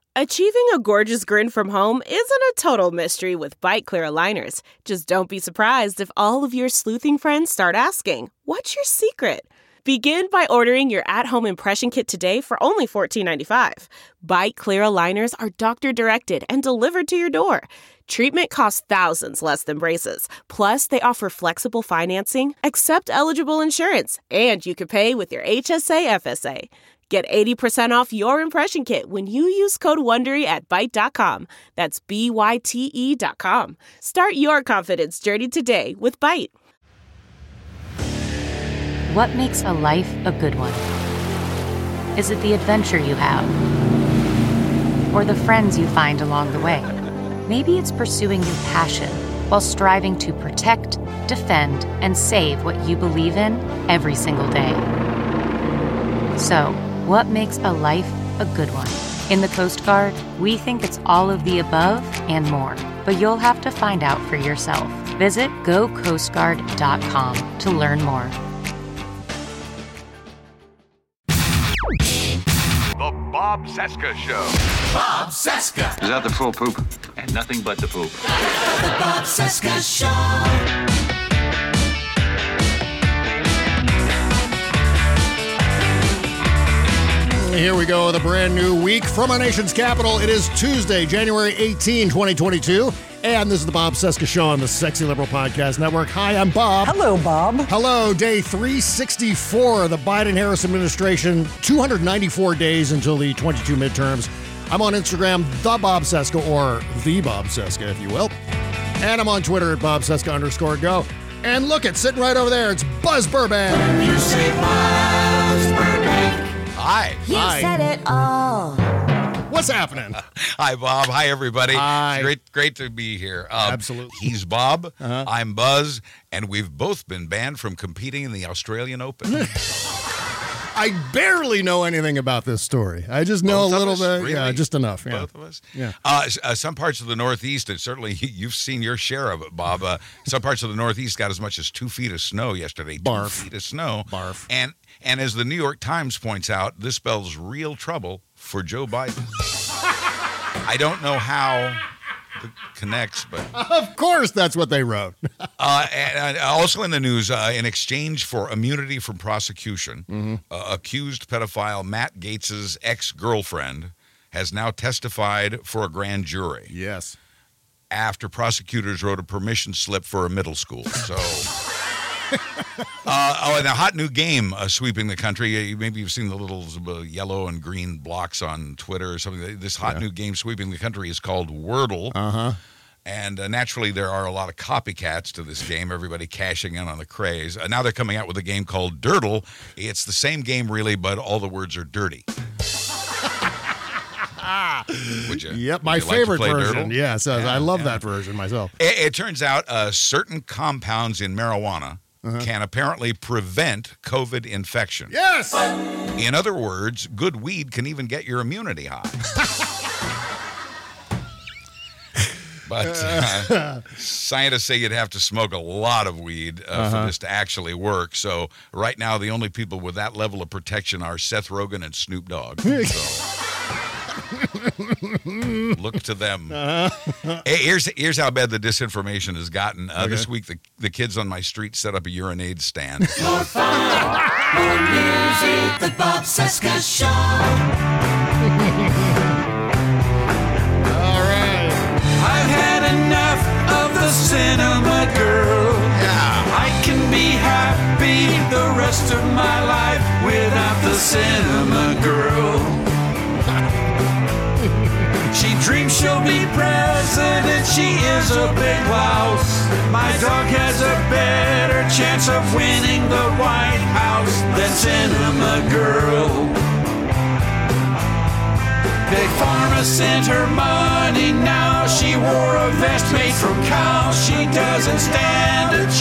Achieving a gorgeous grin from home isn't a total mystery with Byte Clear aligners. Just don't be surprised if all of your sleuthing friends start asking, "What's your secret?" Begin by ordering your at-home impression kit today for only $14.95. Byte Clear aligners are doctor-directed and delivered to your door. Treatment costs thousands less than braces. Plus, they offer flexible financing, accept eligible insurance, and you can pay with your HSA FSA. Get 80% off your impression kit when you use code WONDERY at Byte.com. That's BYTE.com. Start your confidence journey today with Byte. What makes a life a good one? Is it the adventure you have? Or the friends you find along the way? Maybe it's pursuing your passion while striving to protect, defend, and save what you believe in every single day. So, what makes a life a good one? In the Coast Guard, we think it's all of the above and more, but you'll have to find out for yourself. Visit gocoastguard.com to learn more. The Bob Cesca Show. Bob Cesca. Is that the full poop? And nothing but the poop. The Bob Cesca Show. Here we go with a brand new week from our nation's capital. It is Tuesday, January 18, 2022. And this is the Bob Cesca Show on the Sexy Liberal Podcast Network. Hi, I'm Bob. Hello, Bob. Hello, day 364 of the Biden-Harris administration, 294 days until the 22 midterms. I'm on Instagram, the Bob Cesca, or the Bob Cesca, if you will. And I'm on Twitter at @BobCesca_go. And look, it's sitting right over there. It's Buzz Burbank. When you say Buzz Burbank. Hi. You said it all. What's happening? Hi, Bob. Hi, everybody. Hi. It's great to be here. Absolutely. He's Bob. I'm Buzz. And we've both been banned from competing in the Australian Open. I barely know anything about this story. I just know Both a little of us? bit. Really? Yeah, just enough. Yeah. Both of us? Yeah. Some parts of the Northeast, and certainly you've seen your share of it, Bob. Some parts of the Northeast got as much as 2 feet of snow yesterday. Barf. 2 feet of snow. Barf. And as the New York Times points out, this spells real trouble for Joe Biden. I don't know how it connects, but... Of course that's what they wrote. And also in the news, in exchange for immunity from prosecution, accused pedophile Matt Gaetz's ex-girlfriend has now testified for a grand jury. Yes. After prosecutors wrote a permission slip for a middle school. So... and a hot new game sweeping the country. Maybe you've seen the little yellow and green blocks on Twitter or something. This hot new game sweeping the country is called Wordle. And naturally, there are a lot of copycats to this game, everybody cashing in on the craze. Now they're coming out with a game called Dirtle. It's the same game, really, but all the words are dirty. Would you? Yep, my favorite version. Yes, I love that version myself. It turns out certain compounds in marijuana can apparently prevent COVID infection. Yes! In other words, good weed can even get your immunity high. But scientists say you'd have to smoke a lot of weed for this to actually work. So right now, the only people with that level of protection are Seth Rogen and Snoop Dogg. So look to them. Hey, here's how bad the disinformation has gotten. This week, the kids on my street set up a urinade stand. More fun, more music, the Bob Cesca Show. All right. I've had enough of the cinema girl. Yeah. I can be happy the rest of my life without the cinema girl. She dreams she'll be president, she is a big louse. My dog has a better chance of winning the White House than Cinema Girl. Big Pharma sent her money now. She wore a vest made from cows. She doesn't stand a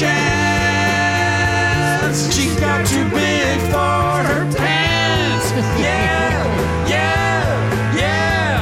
chance. She got too big for her pants. Yeah, yeah, yeah.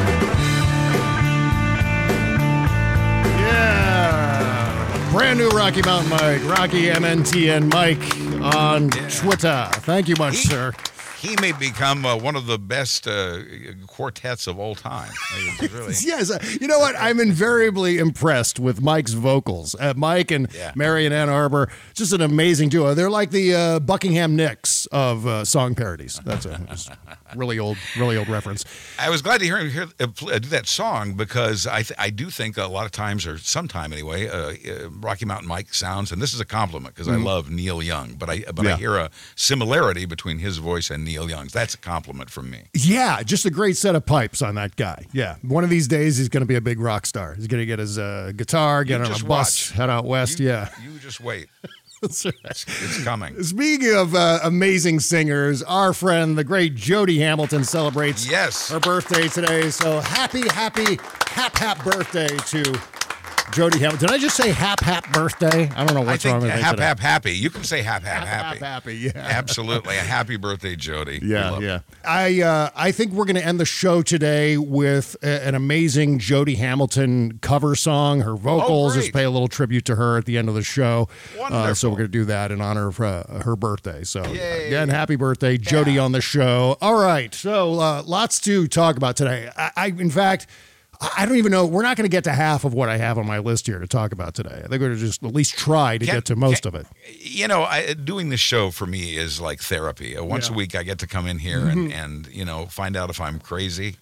Yeah. Brand new Rocky Mountain Mike, Rocky MNTN Mike on Twitter. Thank you much, sir. he may become one of the best quartets of all time. Really... Yes, you know what? I'm invariably impressed with Mike's vocals. Mike and Mary in Ann Arbor, just an amazing duo. They're like the Buckingham Nicks of song parodies. That's a really old reference. I was glad to hear him do that song because I do think a lot of times, or sometime anyway, Rocky Mountain Mike sounds, and this is a compliment because I love Neil Young, but I hear a similarity between his voice and Neil Young's. That's a compliment from me. Yeah, just a great set of pipes on that guy. Yeah, one of these days he's going to be a big rock star. He's going to get his guitar, get on a bus, head out west. You just wait. That's right. It's coming. Speaking of amazing singers, our friend, the great Jody Hamilton, celebrates her birthday today. So happy birthday to Jody Hamilton. Did I just say hap birthday? I don't know what's wrong with me today. Happy. You can say happy. Happy, yeah. Absolutely. A happy birthday, Jody. Yeah. I think we're going to end the show today with an amazing Jody Hamilton cover song. Her vocals, just pay a little tribute to her at the end of the show. So we're going to do that in honor of her birthday. So again, happy birthday, Jody, on the show. All right. So lots to talk about today. In fact, I don't even know. We're not going to get to half of what I have on my list here to talk about today. I think we're going to just at least try to get to most of it. You know, doing this show for me is like therapy. Once a week, I get to come in here and find out if I'm crazy.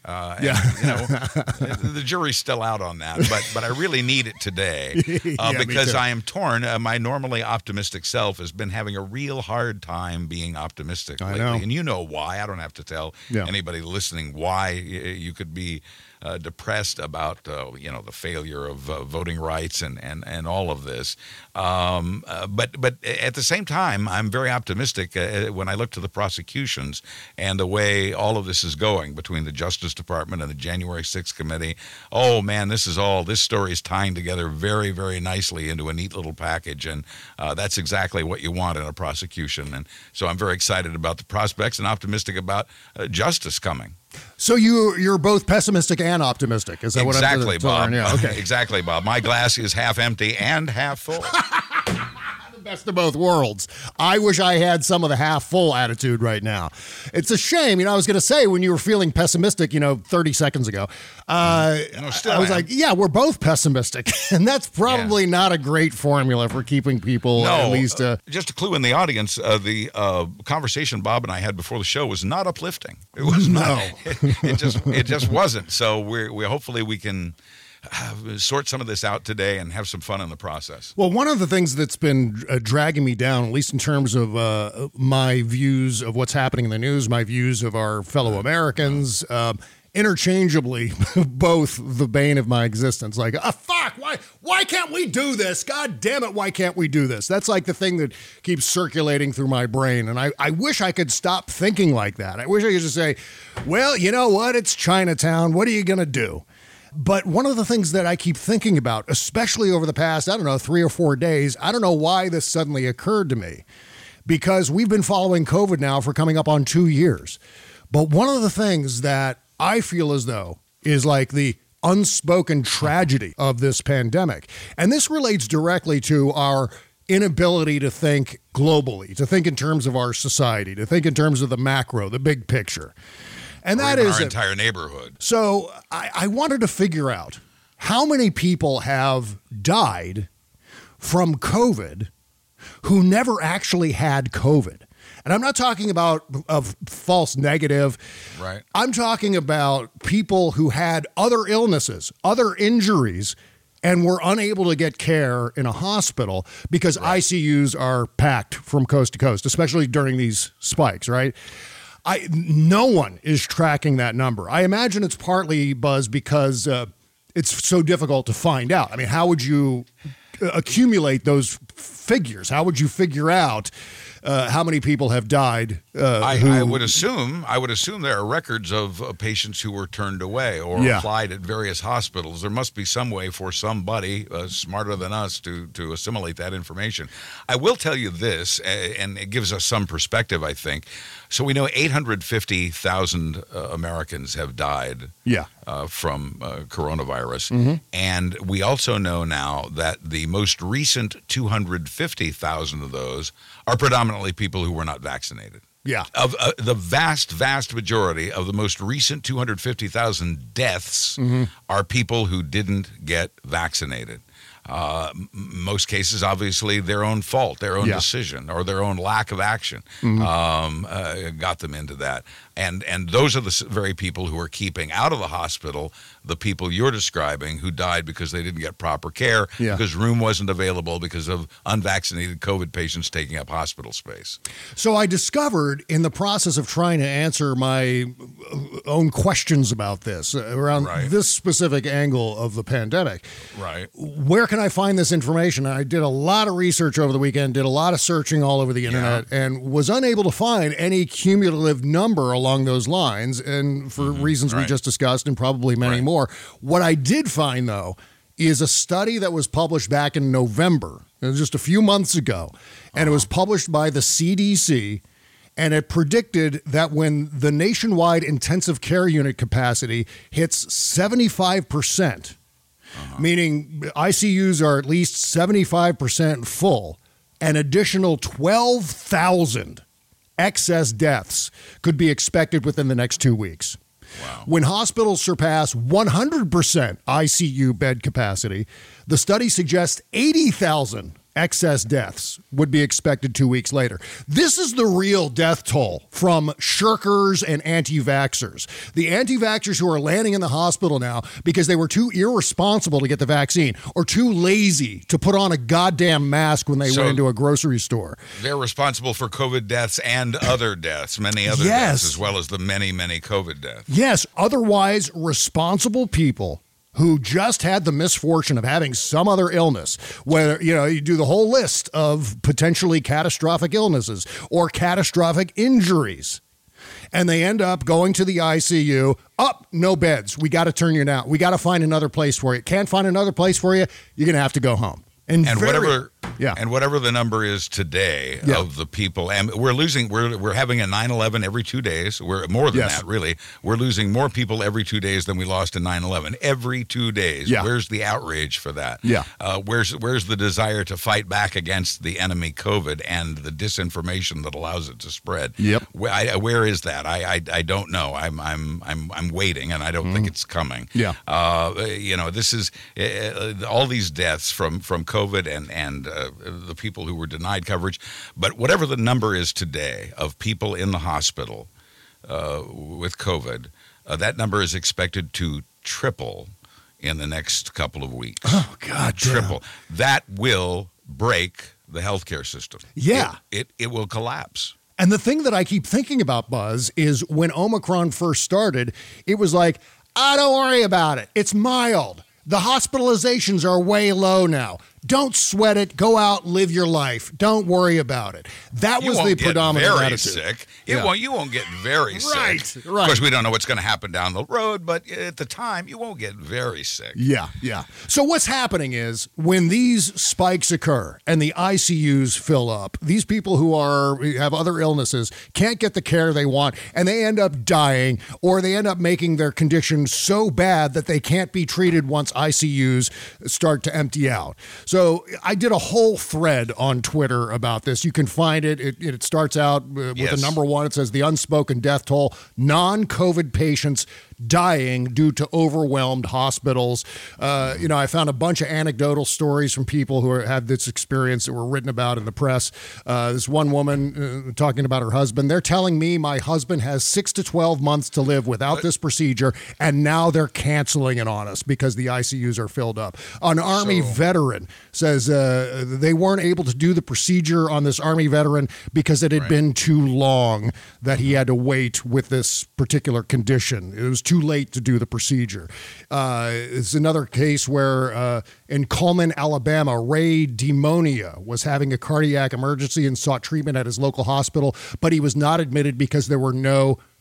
The jury's still out on that, but I really need it today because I am torn. My normally optimistic self has been having a real hard time being optimistic lately. I know. And you know why. I don't have to tell anybody listening why you could be depressed about the failure of voting rights and all of this, but at the same time, I'm very optimistic when I look to the prosecutions and the way all of this is going between the Justice Department and the January 6th committee. Oh man, this story is tying together very, very nicely into a neat little package, and that's exactly what you want in a prosecution. And so I'm very excited about the prospects and optimistic about justice coming. So you're both pessimistic and optimistic. Is that exactly, what I'm Bob? Yeah, okay. Exactly, Bob. My glass is half empty and half full. The best of both worlds. I wish I had some of the half full attitude right now. It's a shame. I was going to say when you were feeling pessimistic, 30 seconds ago, I was like, yeah, we're both pessimistic. And that's probably not a great formula for keeping people at least. Just a clue in the audience, the conversation Bob and I had before the show was not uplifting. It was not. It just wasn't. So we hopefully we can sort some of this out today and have some fun in the process. Well, one of the things that's been dragging me down, at least in terms of my views of what's happening in the news, my views of our fellow Americans, interchangeably, both the bane of my existence. Like, fuck, why can't we do this? God damn it, why can't we do this? That's like the thing that keeps circulating through my brain. And I wish I could stop thinking like that. I wish I could just say, well, you know what? It's Chinatown. What are you going to do? But one of the things that I keep thinking about, especially over the past, 3 or 4 days, I don't know why this suddenly occurred to me, because we've been following COVID now for coming up on 2 years. But one of the things that I feel as though is like the unspoken tragedy of this pandemic, and this relates directly to our inability to think globally, to think in terms of our society, to think in terms of the macro, the big picture. And that is our entire neighborhood. So I wanted to figure out how many people have died from COVID who never actually had COVID. And I'm not talking about a false negative. Right. I'm talking about people who had other illnesses, other injuries, and were unable to get care in a hospital because ICUs are packed from coast to coast, especially during these spikes, right? No one is tracking that number. I imagine it's partly, Buzz, because it's so difficult to find out. I mean, how would you accumulate those figures? How would you figure out how many people have died? I would assume there are records of patients who were turned away or applied at various hospitals. There must be some way for somebody smarter than us to assimilate that information. I will tell you this, and it gives us some perspective, I think. So we know 850,000 Americans have died from coronavirus. And we also know now that the most recent 250,000 of those are predominantly people who were not vaccinated. Yeah. Of the vast majority of the most recent 250,000 deaths are people who didn't get vaccinated. Most cases, obviously, their own fault, their own decision, or their own lack of action got them into that. And those are the very people who are keeping out of the hospital the people you're describing who died because they didn't get proper care, because room wasn't available because of unvaccinated COVID patients taking up hospital space. So I discovered in the process of trying to answer my own questions about this, around this specific angle of the pandemic, where can I find this information? I did a lot of research over the weekend, did a lot of searching all over the internet, and was unable to find any cumulative number along those lines, and for reasons we just discussed and probably many more. What I did find, though, is a study that was published back in November, just a few months ago, and it was published by the CDC, and it predicted that when the nationwide intensive care unit capacity hits 75%, meaning ICUs are at least 75% full, an additional 12,000 excess deaths could be expected within the next 2 weeks. Wow. When hospitals surpass 100% ICU bed capacity, the study suggests 80,000 excess deaths would be expected 2 weeks later. This is the real death toll from shirkers and anti-vaxxers. The anti-vaxxers who are landing in the hospital now because they were too irresponsible to get the vaccine or too lazy to put on a goddamn mask when they went into a grocery store. They're responsible for COVID deaths and other deaths, many other deaths, as well as the many, many COVID deaths. Yes, otherwise responsible people who just had the misfortune of having some other illness, whether, you do the whole list of potentially catastrophic illnesses or catastrophic injuries, and they end up going to the ICU, no beds, we got to turn you down, we got to find another place for you. Can't find another place for you, you're going to have to go home. And whatever the number is today of the people, and we're having a 9/11 every 2 days. We're more than that, really. We're losing more people every 2 days than we lost in 9/11 every 2 days. Yeah. Where's the outrage for that? Yeah. Where's the desire to fight back against the enemy COVID and the disinformation that allows it to spread? Yep. Where is that? I don't know. I'm waiting, and I don't think it's coming. Yeah. This is all these deaths from COVID and the people who were denied coverage. But whatever the number is today of people in the hospital with COVID, that number is expected to triple in the next couple of weeks. Oh, God. Triple. Yeah. That will break the healthcare system. Yeah. It will collapse. And the thing that I keep thinking about, Buzz, is when Omicron first started, it was like, don't worry about it. It's mild. The hospitalizations are way low now. Don't sweat it. Go out, live your life. Don't worry about it. That was the predominant attitude. Sick. You won't get very sick. Right. Of course, we don't know what's going to happen down the road, but at the time, you won't get very sick. Yeah. So what's happening is when these spikes occur and the ICUs fill up, these people who have other illnesses can't get the care they want, and they end up dying, or they end up making their condition so bad that they can't be treated once ICUs start to empty out. So I did a whole thread on Twitter about this. You can find it. It starts out with the number one. It says the unspoken death toll, non-COVID patients dying due to overwhelmed hospitals. I found a bunch of anecdotal stories from people who had this experience that were written about in the press. This one woman talking about her husband. They're telling me my husband has 6 to 12 months to live without this procedure, and now they're canceling it on us because the ICUs are filled up. An Army veteran says they weren't able to do the procedure on this Army veteran because it had been too long that he had to wait with this particular condition. It was too late to do the procedure. It's another case where in Cullman, Alabama, Ray Demonia was having a cardiac emergency and sought treatment at his local hospital, but he was not admitted because there were no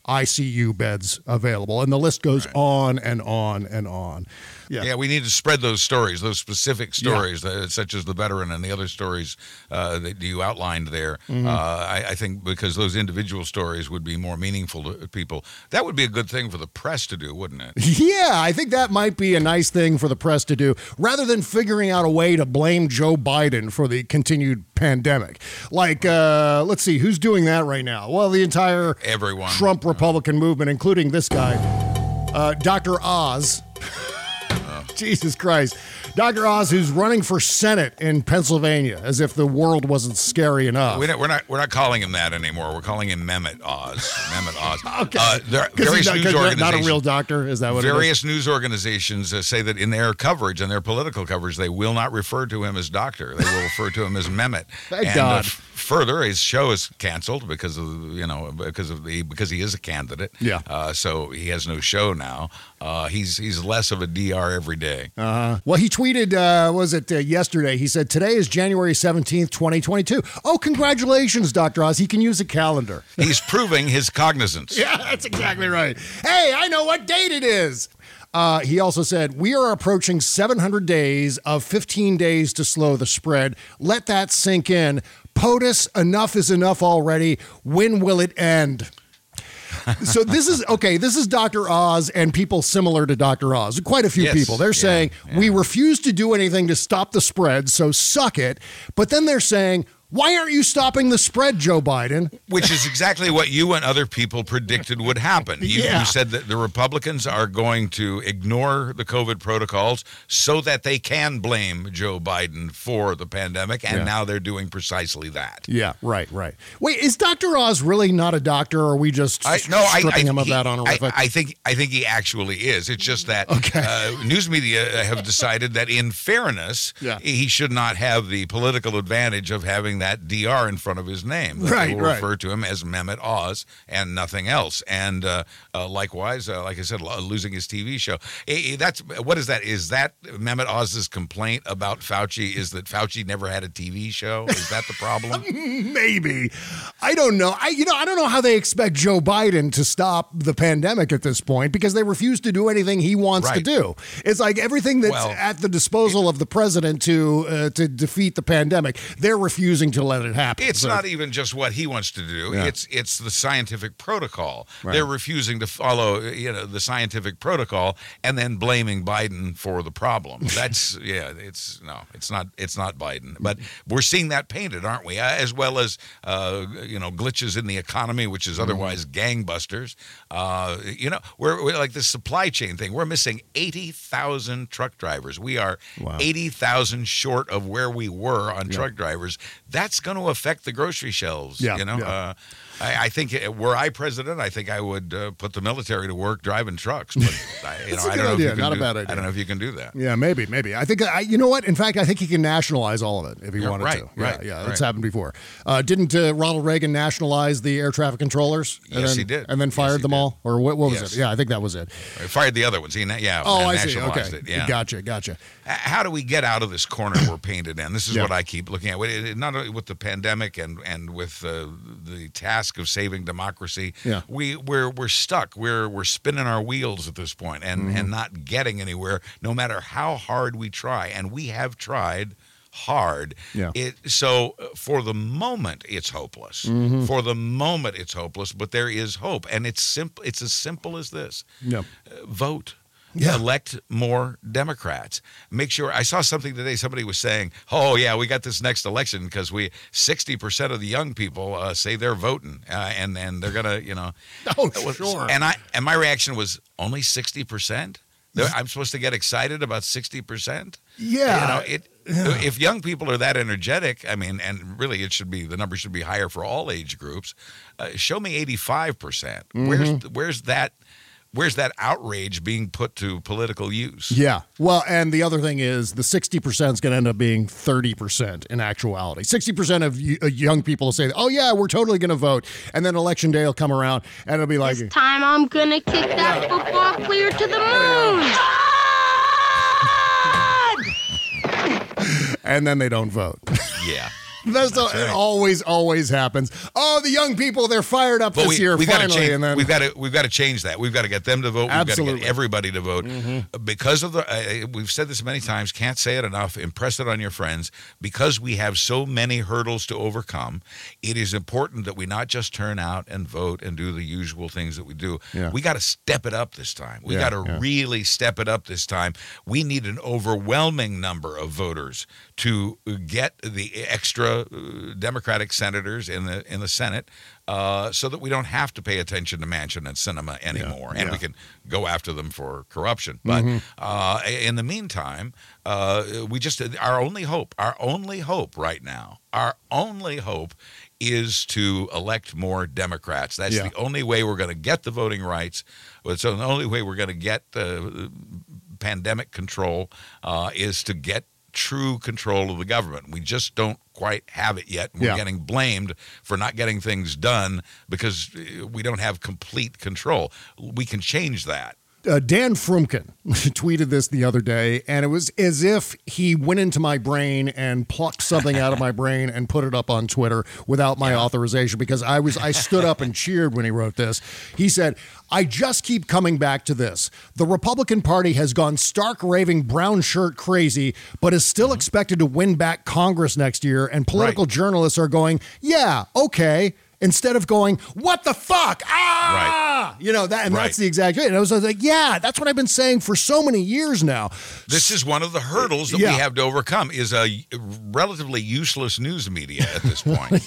ICU beds available. And the list goes on and on and on. Yeah, we need to spread those stories, those specific stories, such as the veteran and the other stories that you outlined there. I think because those individual stories would be more meaningful to people. That would be a good thing for the press to do, wouldn't it? Yeah, I think that might be a nice thing for the press to do, rather than figuring out a way to blame Joe Biden for the continued pandemic. Like, let's see, who's doing that right now? Well, the entire Everyone. Trump Republican movement, including this guy, Dr. Oz. Jesus Christ. Dr. Oz, who's running for Senate in Pennsylvania, as if the world wasn't scary enough. We're not calling him that anymore. We're calling him Mehmet Oz. Mehmet Oz. Okay. Various news organizations. Not a real doctor. Is that what various news organizations say that in their coverage, in their political coverage, they will not refer to him as doctor. They will refer to him as Mehmet. Thank God. Further, his show is canceled because he is a candidate. Yeah. So he has no show now. He's less of a DR every day. Well, he tweeted, yesterday? He said, today is January 17th, 2022. Oh, congratulations, Dr. Oz. He can use a calendar. He's proving his cognizance. Yeah, that's exactly right. Hey, I know what date it is. He also said, we are approaching 700 days of 15 days to slow the spread. Let that sink in. POTUS, enough is enough already. When will it end? So this is Dr. Oz and people similar to Dr. Oz. Quite a few people. They're saying, we refuse to do anything to stop the spread, so suck it. But then they're saying, why aren't you stopping the spread, Joe Biden? Which is exactly what you and other people predicted would happen. You said that the Republicans are going to ignore the COVID protocols so that they can blame Joe Biden for the pandemic, and now they're doing precisely that. Yeah, right. Wait, is Dr. Oz really not a doctor, or are we just stripping him of that honorific? I think he actually is. It's just that news media have decided that in fairness, he should not have the political advantage of having that DR in front of his name. They will refer to him as Mehmet Oz and nothing else. And likewise, like I said, losing his TV show. What is that? Is that Mehmet Oz's complaint about Fauci? Is that Fauci never had a TV show? Is that the problem? Maybe. I don't know. I don't know how they expect Joe Biden to stop the pandemic at this point, because they refuse to do anything he wants to do. It's like everything that's at the disposal of the president to defeat the pandemic, they're refusing to let it happen. It's not even just what he wants to do. Yeah. It's the scientific protocol. Right. They're refusing to follow the scientific protocol and then blaming Biden for the problem. That's it's not Biden. But we're seeing that painted, aren't we? As well as glitches in the economy, which is otherwise gangbusters. We're like the supply chain thing. We're missing 80,000 truck drivers. We are 80,000 short of where we were on truck drivers. That's going to affect the grocery shelves. I think were I president, I think I would put the military to work driving trucks. But I don't know if you can not a bad idea. I don't know if you can do that. Yeah, maybe. I think you know what? In fact, I think he can nationalize all of it if he wanted to. Right. That's happened before. Didn't Ronald Reagan nationalize the air traffic controllers? Yes, he did. And then fired them all, or what was it? Yeah, I think that was it. He fired the other ones. I see. Okay, yeah. Gotcha. How do we get out of this corner we're painted in? This is what I keep looking at. Not only with the pandemic and with the task of saving democracy, we're stuck. We're spinning our wheels at this point and not getting anywhere, no matter how hard we try. And we have tried hard. So for the moment, it's hopeless. For the moment, it's hopeless, but there is hope. And it's simple. It's as simple as this. Vote. Elect more Democrats. Make sure. I saw something today. Somebody was saying, we got this next election because 60% of the young people say they're voting, and they're gonna, sure. And my reaction was only 60%. I'm supposed to get excited about 60%. Yeah. If young people are that energetic, and really the number should be higher for all age groups. Show me 85%. Where's that outrage being put to political use? Yeah. Well, and the other thing is the 60% is going to end up being 30% in actuality. 60% of young people will say, we're totally going to vote. And then election day will come around and it'll be like, this time I'm going to kick that football clear to the moon. And then they don't vote. Yeah. It always happens. the young people, they're fired up this year finally. And then we've got to change that. We've got to get them to vote. We've got to get everybody to vote. Because of we've said this many times, can't say it enough, impress it on your friends. Because we have so many hurdles to overcome, it is important that we not just turn out and vote and do the usual things that we do. Yeah. We got to step it up this time. We got to really step it up this time. We need an overwhelming number of voters to get the extra Democratic senators in the Senate, so that we don't have to pay attention to Manchin and Sinema anymore, and we can go after them for corruption. But in the meantime, we just our only hope right now, is to elect more Democrats. That's the only way we're going to get the voting rights. It's the only way we're going to get pandemic control, is to get true control of the government. We just don't quite have it yet. We're getting blamed for not getting things done because we don't have complete control. We can change that. Dan Frumkin tweeted this the other day, and it was as if he went into my brain and plucked something out of my brain and put it up on Twitter without my authorization, because I stood up and cheered when he wrote this. He said, "I just keep coming back to this. The Republican Party has gone stark raving brown shirt crazy, but is still expected to win back Congress next year, and political journalists are going, yeah, okay, instead of going, what the fuck? You know, that, and that's the exact thing. And I was like, yeah, that's what I've been saying for so many years now. This is one of the hurdles that we have to overcome, is a relatively useless news media at this point.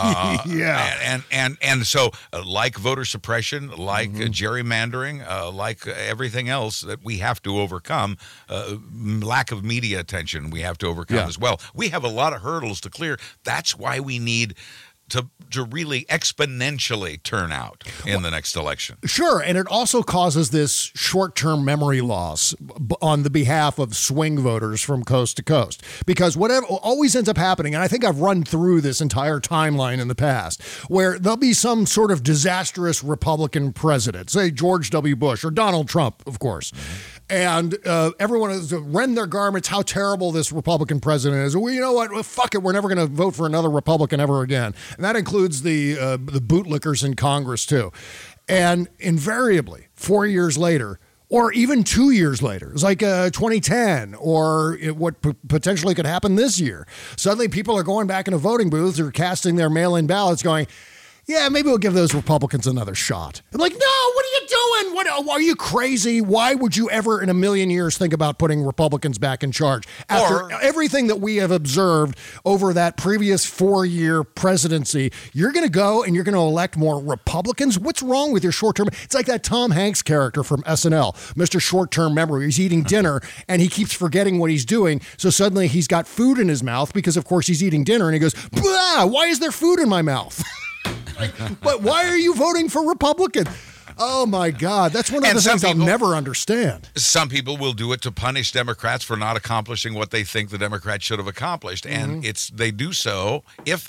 And so like voter suppression, like gerrymandering, like everything else that we have to overcome, lack of media attention we have to overcome as well. We have a lot of hurdles to clear. That's why we need to really exponentially turn out in the next election. Sure, and it also causes this short-term memory loss on the behalf of swing voters from coast to coast. Because whatever always ends up happening, and I think I've run through this entire timeline in the past, where there'll be some sort of disastrous Republican president, say George W. Bush or Donald Trump, of course. And everyone has rend their garments how terrible this Republican president is. Well, you know what? Well, fuck it. We're never going to vote for another Republican ever again. And that includes the bootlickers in Congress, too. And invariably, 4 years later, or even 2 years later, it's like 2010, or what potentially could happen this year. Suddenly, people are going back into voting booths or casting their mail-in ballots going, yeah, maybe we'll give those Republicans another shot. I'm like, no, what are you doing? What, are you crazy? Why would you ever in a million years think about putting Republicans back in charge? After everything that we have observed over that previous 4-year presidency, you're going to go and you're going to elect more Republicans? What's wrong with your short-term? It's like that Tom Hanks character from SNL, Mr. Short-Term Memory. He's eating dinner and he keeps forgetting what he's doing. So suddenly he's got food in his mouth because, of course, he's eating dinner and he goes, blah, why is there food in my mouth? But why are you voting for Republican? Oh, my God. That's one of the things I'll never understand. Some people will do it to punish Democrats for not accomplishing what they think the Democrats should have accomplished. And they do so with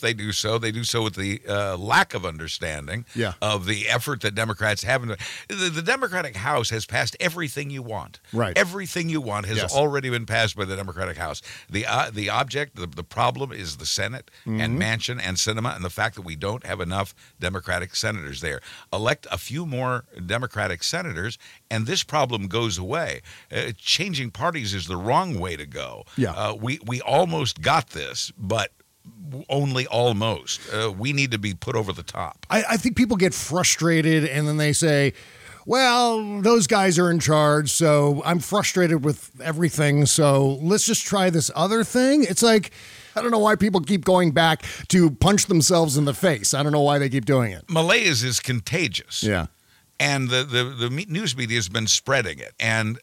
the lack of understanding of the effort that Democrats have. The Democratic House has passed everything you want. Right. Everything you want has already been passed by the Democratic House. The problem is the Senate and Manchin and Sinema, and the fact that we don't have enough Democratic senators there. Elect a few more Democratic senators, and this problem goes away. Changing parties is the wrong way to go. We almost got this, but only almost. We need to be put over the top. I think people get frustrated, and then they say, well, those guys are in charge, so I'm frustrated with everything, so let's just try this other thing. It's like, I don't know why people keep going back to punch themselves in the face. I don't know why they keep doing it. Malaise is contagious. Yeah. And the news media has been spreading it and,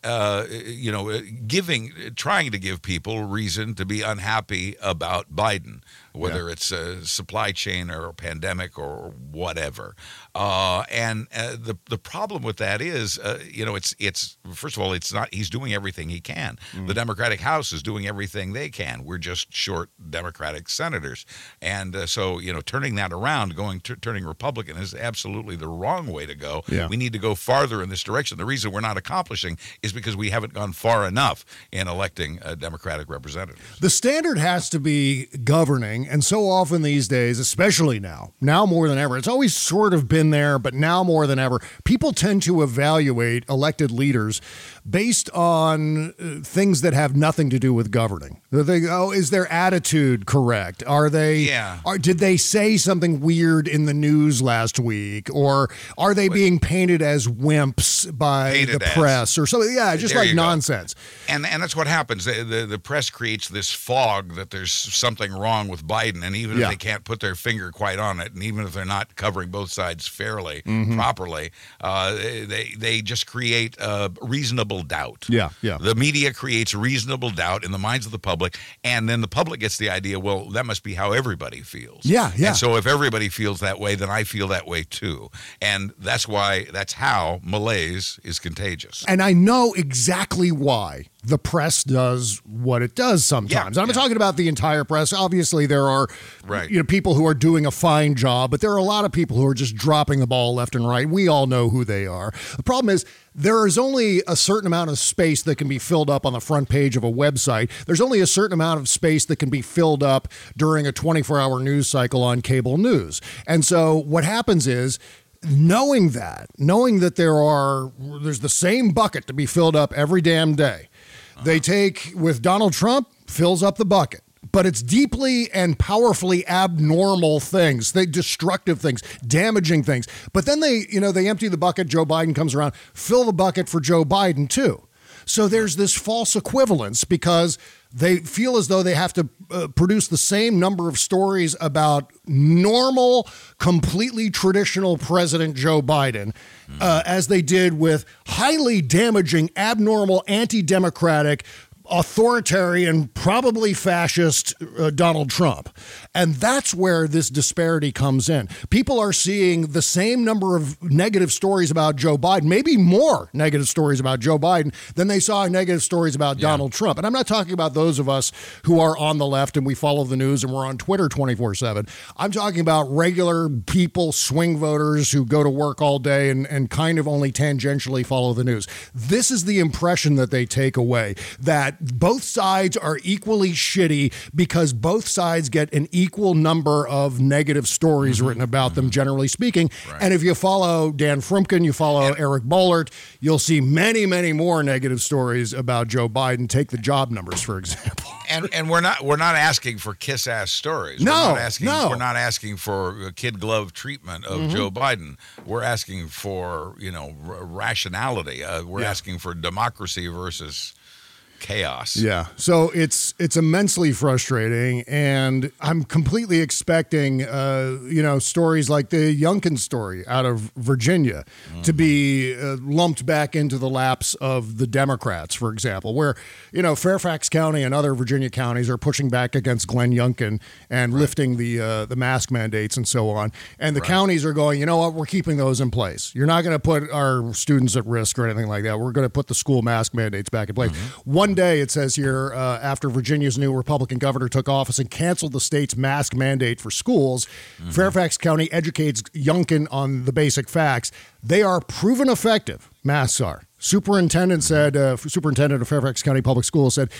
trying to give people reason to be unhappy about Biden, whether it's a supply chain or a pandemic or whatever. The problem with that is, it's first of all, it's not, he's doing everything he can. The Democratic House is doing everything they can. We're just short Democratic senators. And so, turning that around, turning Republican is absolutely the wrong way to go. Yeah. We need to go farther in this direction. The reason we're not accomplishing is because we haven't gone far enough in electing Democratic representatives. The standard has to be governing thing. And so often these days, especially now more than ever, it's always sort of been there, but now more than ever, people tend to evaluate elected leaders based on things that have nothing to do with governing. They go, is their attitude correct? Are they? Did they say something weird in the news last week, or are they being painted as wimps by the press or something? Yeah, just like nonsense. And that's what happens. The press creates this fog that there's something wrong with Biden, and even if they can't put their finger quite on it, and even if they're not covering both sides fairly, properly, they just create reasonable doubt. Yeah. The media creates reasonable doubt in the minds of the public, and then the public gets the idea, well, that must be how everybody feels. Yeah. And so if everybody feels that way, then I feel that way too. And that's how malaise is contagious. And I know exactly why the press does what it does sometimes. I'm not talking about the entire press. Obviously, there are people who are doing a fine job, but there are a lot of people who are just dropping the ball left and right. We all know who they are. The problem is there is only a certain amount of space that can be filled up on the front page of a website. There's only a certain amount of space that can be filled up during a 24-hour news cycle on cable news. And so what happens is, knowing that there's the same bucket to be filled up every damn day. They take, with Donald Trump, fills up the bucket. But it's deeply and powerfully abnormal things, destructive things, damaging things. But then they empty the bucket. Joe Biden comes around, fill the bucket for Joe Biden too. So there's this false equivalence because they feel as though they have to produce the same number of stories about normal, completely traditional President Joe Biden as they did with highly damaging, abnormal, anti-democratic, authoritarian, probably fascist Donald Trump. And that's where this disparity comes in. People are seeing the same number of negative stories about Joe Biden, maybe more negative stories about Joe Biden than they saw negative stories about Donald Trump. And I'm not talking about those of us who are on the left and we follow the news and we're on Twitter 24/7. I'm talking about regular people, swing voters who go to work all day and kind of only tangentially follow the news. This is the impression that they take away, that both sides are equally shitty because both sides get an equal number of negative stories written about them, generally speaking. Right. And if you follow Dan Frumkin, you follow Eric Boehlert, you'll see many, many more negative stories about Joe Biden. Take the job numbers, for example. And we're not asking for kiss-ass stories. No, we're not asking for kid glove treatment of Joe Biden. We're asking for rationality. We're asking for democracy versus chaos. Yeah. So it's immensely frustrating, and I'm completely expecting stories like the Youngkin story out of Virginia to be lumped back into the laps of the Democrats, for example, where Fairfax County and other Virginia counties are pushing back against Glenn Youngkin and lifting the mask mandates and so on, and the counties are going, you know what, we're keeping those in place. You're not going to put our students at risk or anything like that. We're going to put the school mask mandates back in place. One day, it says here, after Virginia's new Republican governor took office and canceled the state's mask mandate for schools, Fairfax County educates Youngkin on the basic facts. They are proven effective. Masks are. Superintendent of Fairfax County Public Schools said,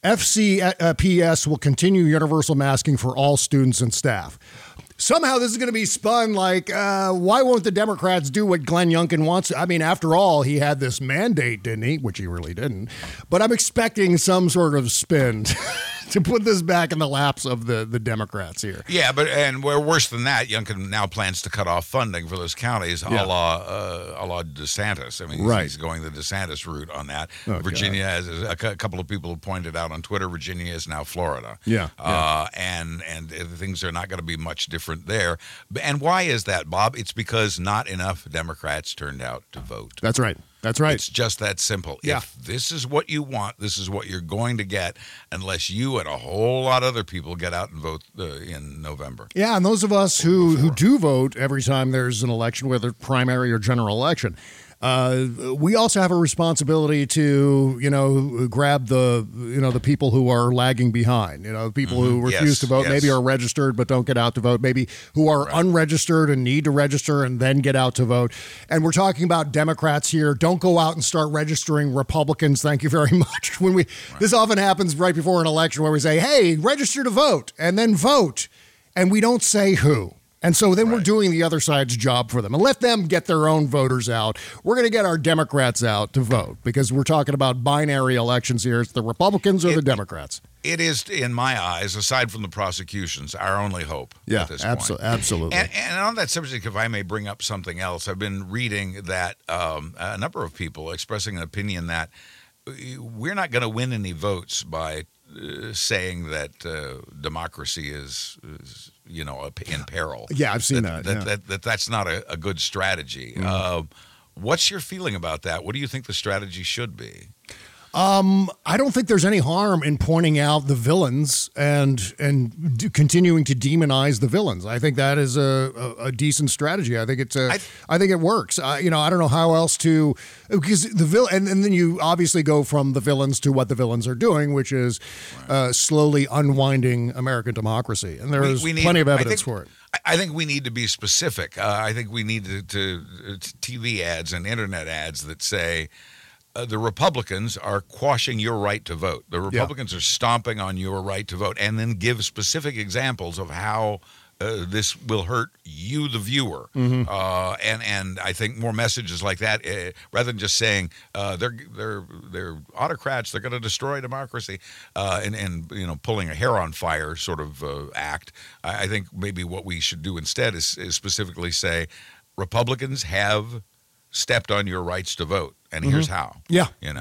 FCPS will continue universal masking for all students and staff. Somehow this is going to be spun like, why won't the Democrats do what Glenn Youngkin wants? I mean, after all, he had this mandate, didn't he? Which he really didn't. But I'm expecting some sort of spin to put this back in the laps of the Democrats here. Yeah, and worse than that, Youngkin now plans to cut off funding for those counties, a la DeSantis. I mean, he's going the DeSantis route on that. Virginia, as a couple of people have pointed out on Twitter, Virginia is now Florida. And things are not going to be much different there. And why is that, Bob? It's because not enough Democrats turned out to vote. That's right. That's right. It's just that simple. Yeah. If this is what you want, this is what you're going to get, unless you and a whole lot of other people get out and vote in November. Yeah, and those of us who do vote every time there's an election, whether primary or general election, we also have a responsibility to, grab the people who are lagging behind, people who refuse to vote, maybe are registered but don't get out to vote, maybe who are unregistered and need to register and then get out to vote. And we're talking about Democrats here. Don't go out and start registering Republicans. Thank you very much. This often happens right before an election where we say, hey, register to vote and then vote. and we don't say who. And so then we're doing the other side's job for them. And let them get their own voters out. We're going to get our Democrats out to vote because we're talking about binary elections here. It's the Republicans or the Democrats. It is, in my eyes, aside from the prosecutions, our only hope at this point. Absolutely. And on that subject, if I may bring up something else, I've been reading that a number of people expressing an opinion that we're not going to win any votes by saying that democracy is in peril. Yeah, I've seen that. That's not a good strategy. What's your feeling about that? What do you think the strategy should be? I don't think there's any harm in pointing out the villains and continuing to demonize the villains. I think that is a decent strategy. I think I think it works. I don't know how else to, because the villain, and then you obviously go from the villains to what the villains are doing, which is slowly unwinding American democracy. And there's plenty of evidence for it. I think we need to be specific. I think we need to TV ads and internet ads that say, the Republicans are quashing your right to vote. The Republicans are stomping on your right to vote, and then give specific examples of how this will hurt you, the viewer. And I think more messages like that, rather than just saying they're autocrats, they're going to destroy democracy, and pulling a hair on fire sort of act. I think maybe what we should do instead is specifically say Republicans have stepped on your rights to vote, and here's how. And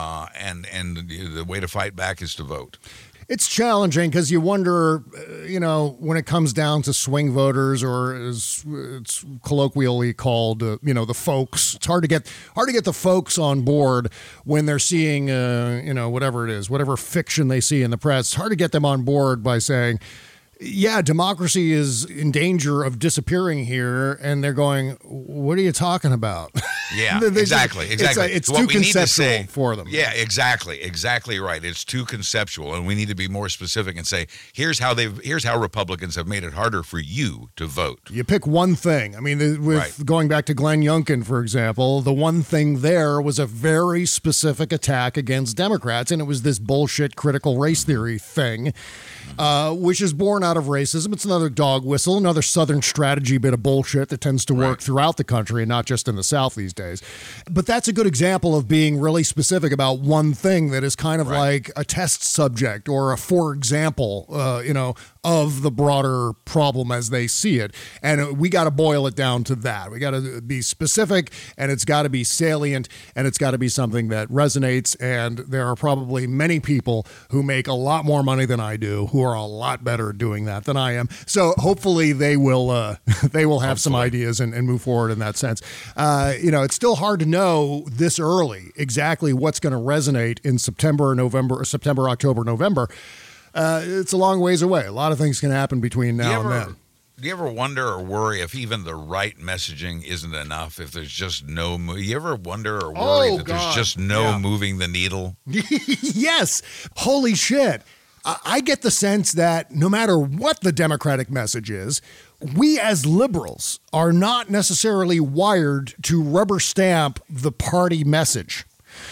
the way to fight back is to vote. It's challenging because you wonder, when it comes down to swing voters, or as it's colloquially called, the folks. It's hard to get the folks on board when they're seeing, whatever it is, whatever fiction they see in the press. It's hard to get them on board by saying, yeah, democracy is in danger of disappearing here, and they're going, what are you talking about? Yeah, exactly. It's too conceptual for them. Yeah, exactly right. It's too conceptual, and we need to be more specific and say, here's how Republicans have made it harder for you to vote. You pick one thing. I mean, going back to Glenn Youngkin, for example, the one thing there was a very specific attack against Democrats, and it was this bullshit critical race theory thing, which is born out of racism. It's another dog whistle, another Southern strategy bit of bullshit that tends to work throughout the country and not just in the South these days. But that's a good example of being really specific about one thing that is kind of like a test subject or a for example, of the broader problem as they see it. And we got to boil it down to that. We got to be specific, and it's got to be salient, and it's got to be something that resonates. And there are probably many people who make a lot more money than I do who are a lot better at doing that than I am. So hopefully they will have some ideas and move forward in that sense. It's still hard to know this early exactly what's going to resonate in September, October, November. It's a long ways away. A lot of things can happen between now and then. Do you ever wonder or worry if even the right messaging isn't enough? If there's just no, you ever wonder or worry that there's just no moving the needle? Yes. Holy shit. I get the sense that no matter what the Democratic message is, we as liberals are not necessarily wired to rubber stamp the party message.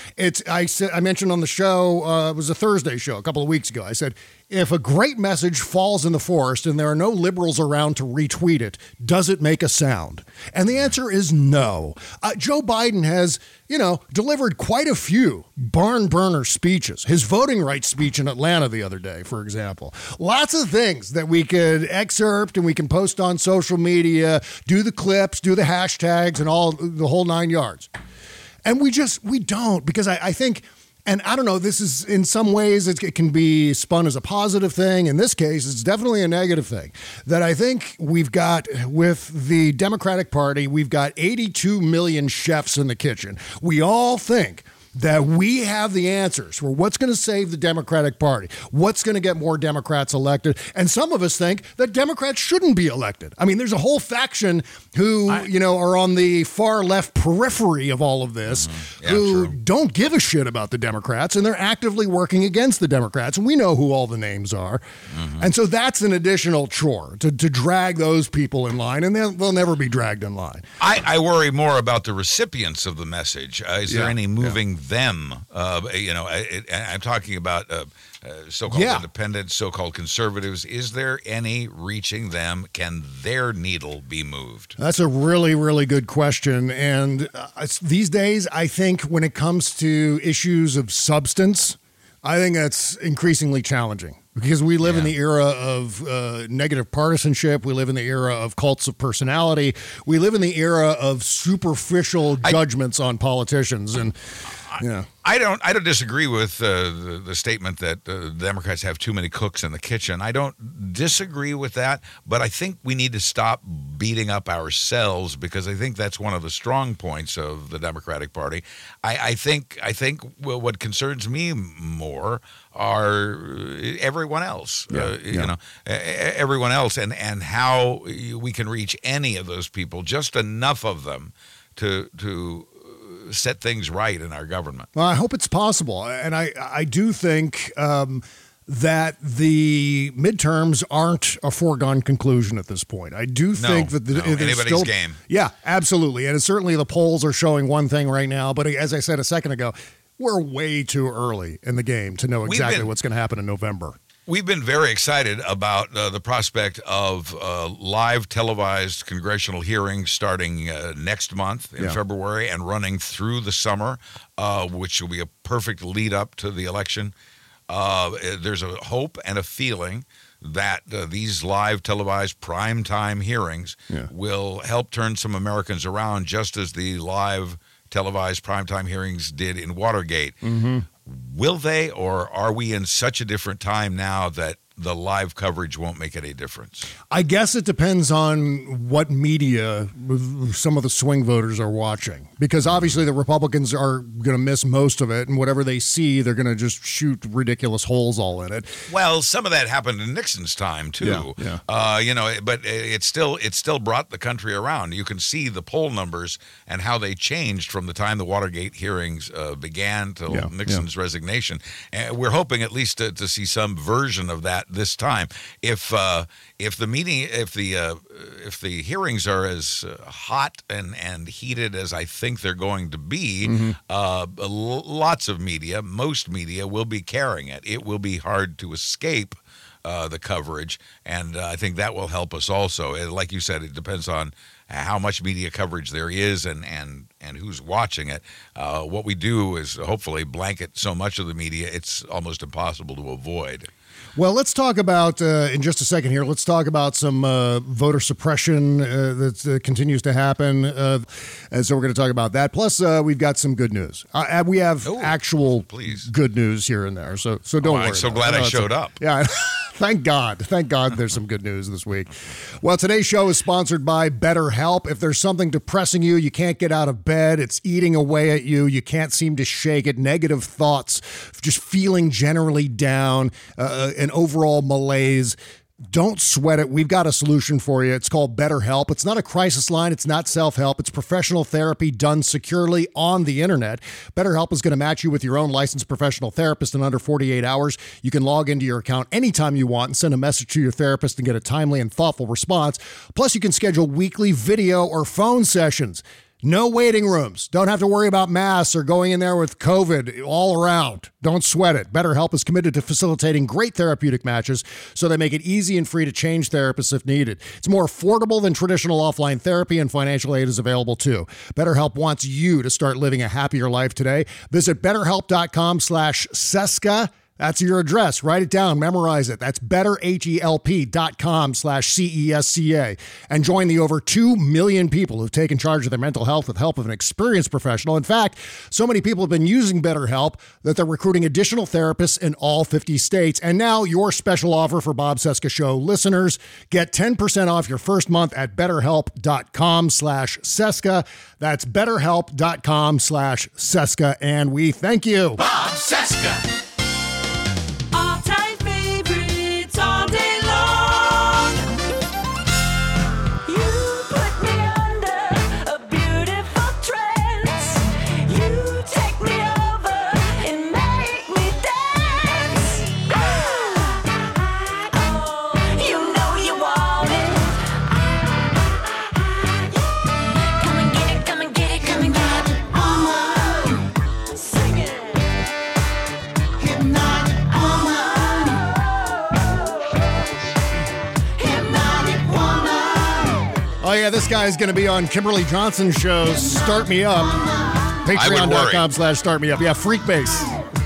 I mentioned on the show, it was a Thursday show a couple of weeks ago. I said, if a great message falls in the forest and there are no liberals around to retweet it, does it make a sound? And the answer is no. Joe Biden has, delivered quite a few barn burner speeches. His voting rights speech in Atlanta the other day, for example. Lots of things that we could excerpt and we can post on social media, do the clips, do the hashtags and all the whole 9 yards. And we don't, because I think, and I don't know, this is in some ways it can be spun as a positive thing. In this case, it's definitely a negative thing that I think we've got with the Democratic Party. We've got 82 million chefs in the kitchen. We all think that we have the answers for what's going to save the Democratic Party, what's going to get more Democrats elected. And some of us think that Democrats shouldn't be elected. I mean, there's a whole faction who, are on the far left periphery of all of this, who don't give a shit about the Democrats, and they're actively working against the Democrats. And we know who all the names are. And so that's an additional chore to drag those people in line, and they'll never be dragged in line. I worry more about the recipients of the message. Is there any moving them. I'm talking about so-called independents, so-called conservatives. Is there any reaching them? Can their needle be moved? That's a really, really good question. And these days, I think when it comes to issues of substance, I think that's increasingly challenging. Because we live in the era of negative partisanship. We live in the era of cults of personality. We live in the era of superficial judgments on politicians. And I don't disagree with the statement that the Democrats have too many cooks in the kitchen. I don't disagree with that, but I think we need to stop beating up ourselves, because I think that's one of the strong points of the Democratic Party. I think what concerns me more are everyone else. Everyone else, and how we can reach any of those people, just enough of them to set things right in our government. Well, I hope it's possible. And I do think that the midterms aren't a foregone conclusion at this point. I do think that anybody's game. Yeah, absolutely. And certainly the polls are showing one thing right now. But as I said a second ago, we're way too early in the game to know exactly what's going to happen in November. We've been very excited about the prospect of live televised congressional hearings starting next month in February and running through the summer, which will be a perfect lead up to the election. There's a hope and a feeling that these live televised primetime hearings will help turn some Americans around, just as the live televised primetime hearings did in Watergate. Mm-hmm. Will they, or are we in such a different time now that the live coverage won't make any difference? I guess it depends on what media some of the swing voters are watching, because obviously the Republicans are going to miss most of it, and whatever they see, they're going to just shoot ridiculous holes all in it. Well, some of that happened in Nixon's time too. But it still brought the country around. You can see the poll numbers and how they changed from the time the Watergate hearings began till Nixon's resignation. And we're hoping at least to see some version of that this time. If the hearings are as hot and heated as I think they're going to be, lots of media, most media, will be carrying it. It will be hard to escape the coverage, and I think that will help us also. Like you said, it depends on how much media coverage there is and who's watching it. What we do is hopefully blanket so much of the media it's almost impossible to avoid. Well, let's talk about, in just a second here, let's talk about some voter suppression that continues to happen. And so we're going to talk about that. Plus, we've got some good news. We have actual good news here and there. So don't worry. I'm so glad I showed up. Yeah. Thank God. Thank God there's some good news this week. Well, today's show is sponsored by BetterHelp. If there's something depressing you, you can't get out of bed, it's eating away at you, you can't seem to shake it, negative thoughts, just feeling generally down, an overall malaise, don't sweat it. We've got a solution for you. It's called BetterHelp. It's not a crisis line. It's not self-help. It's professional therapy done securely on the internet. BetterHelp is going to match you with your own licensed professional therapist in under 48 hours. You can log into your account anytime you want and send a message to your therapist and get a timely and thoughtful response. Plus, you can schedule weekly video or phone sessions. No waiting rooms. Don't have to worry about masks or going in there with COVID all around. Don't sweat it. BetterHelp is committed to facilitating great therapeutic matches, so they make it easy and free to change therapists if needed. It's more affordable than traditional offline therapy, and financial aid is available too. BetterHelp wants you to start living a happier life today. Visit BetterHelp.com/Cesca. That's your address. Write it down. Memorize it. That's betterhelp.com/CESCA. And join the over 2 million people who've taken charge of their mental health with help of an experienced professional. In fact, so many people have been using BetterHelp that they're recruiting additional therapists in all 50 states. And now your special offer for Bob Cesca Show listeners. Get 10% off your first month at betterhelp.com/Cesca. That's betterhelp.com/Cesca. And we thank you. Bob Cesca. Sing it. Oh, yeah, this guy is going to be on Kimberly Johnson's show, Start Me Up. Patreon.com/Start Me Up. Yeah, Freakbase.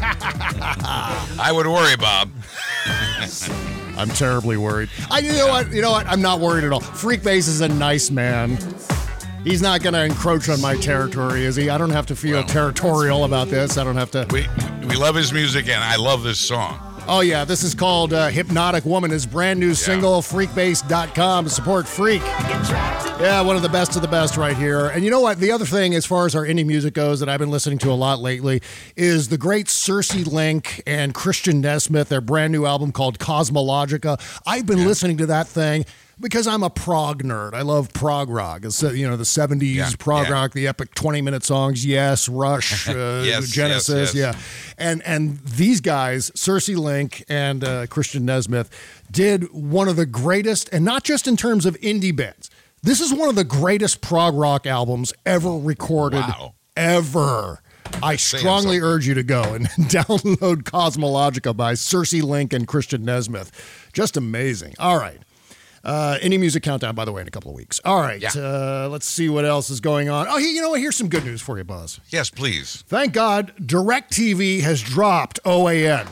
I would worry, Bob. I'm terribly worried. You know what? I'm not worried at all. Freakbase is a nice man. He's not going to encroach on my territory, is he? I don't have to feel territorial about this. I don't have to. We love his music, and I love this song. Oh, yeah. This is called Hypnotic Woman. His brand new single, freakbase.com, to support Freak. Yeah, one of the best right here. And you know what? The other thing, as far as our indie music goes, that I've been listening to a lot lately is the great Cersei Link and Christian Nesmith, their brand new album called Cosmologica. I've been listening to that thing because I'm a prog nerd. I love prog rock. It's, the 70s prog rock, the epic 20-minute songs. Yes, Rush, Genesis, And these guys, Cersei Link and Christian Nesmith, did one of the greatest, and not just in terms of indie bands. This is one of the greatest prog rock albums ever recorded, ever. I strongly urge you to go and download Cosmologica by Cersei Link and Christian Nesmith. Just amazing. All right. Indie Music Countdown, by the way, in a couple of weeks. All right, let's see what else is going on. Oh, you know what? Here's some good news for you, Buzz. Yes, please. Thank God, DirecTV has dropped OAN.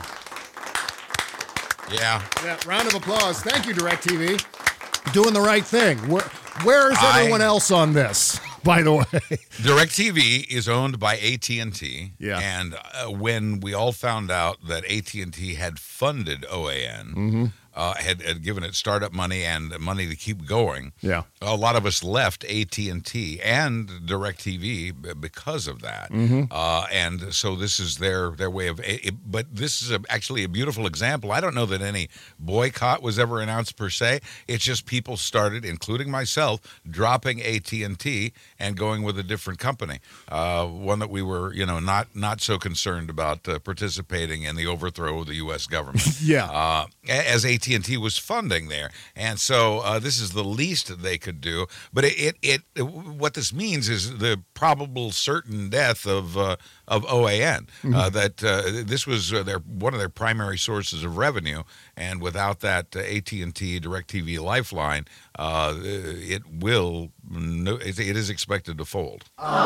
Yeah. Round of applause. Thank you, DirecTV. Doing the right thing. Where's everyone else on this, by the way? DirecTV is owned by AT&T. Yeah. And when we all found out that AT&T had funded OAN, had given it startup money and money to keep going. Yeah, a lot of us left AT&T and DirecTV because of that. And so this is their way of. But this is actually a beautiful example. I don't know that any boycott was ever announced per se. It's just people started, including myself, dropping AT&T and going with a different company, one that we were, not so concerned about participating in the overthrow of the U.S. government. As AT&T was funding there, and so this is the least they could do. But what this means is the probable certain death of OAN. That this was one of their primary sources of revenue, and without that AT&T DirecTV lifeline, it is expected to fold.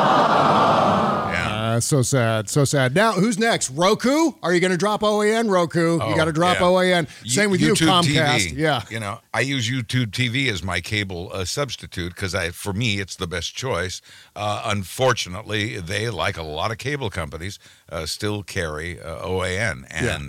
So sad. Now, who's next? Roku? Are you going to drop OAN? Roku, you got to drop OAN. Same with YouTube you, Comcast. TV. Yeah. I use YouTube TV as my cable substitute because for me, it's the best choice. Unfortunately, they, like a lot of cable companies, still carry OAN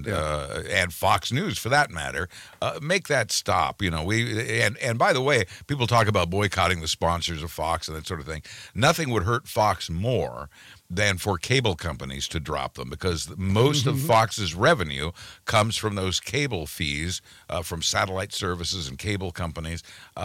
and Fox News, for that matter. Make that stop. And by the way, people talk about boycotting the sponsors of Fox and that sort of thing. Nothing would hurt Fox more than for cable companies to drop them, because most of Fox's revenue comes from those cable fees from satellite services and cable companies.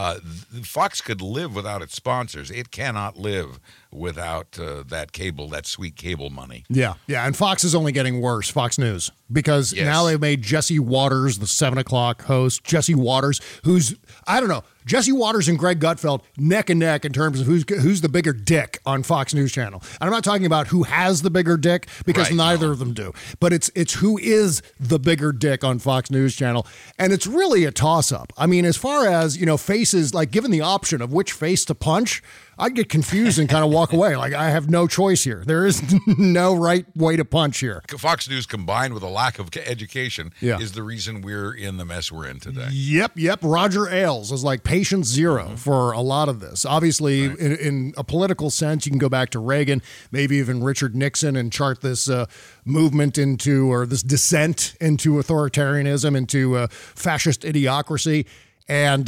Fox could live without its sponsors. It cannot live without that sweet cable money. Yeah, and Fox is only getting worse, Fox News, because now they've made Jesse Waters the 7 o'clock host. Jesse Waters, who's, I don't know, Jesse Waters and Greg Gutfeld neck and neck in terms of who's the bigger dick on Fox News Channel. And I'm not talking about who has the bigger dick, because neither of them do. But it's who is the bigger dick on Fox News Channel. And it's really a toss-up. I mean, as far as, faces, like given the option of which face to punch, I'd get confused and kind of walk away. Like, I have no choice here. There is no right way to punch here. Fox News combined with a lack of education is the reason we're in the mess we're in today. Yep. Roger Ailes is like patient zero for a lot of this. Obviously, in a political sense, you can go back to Reagan, maybe even Richard Nixon, and chart this movement into, or this descent into authoritarianism, into fascist idiocracy. And,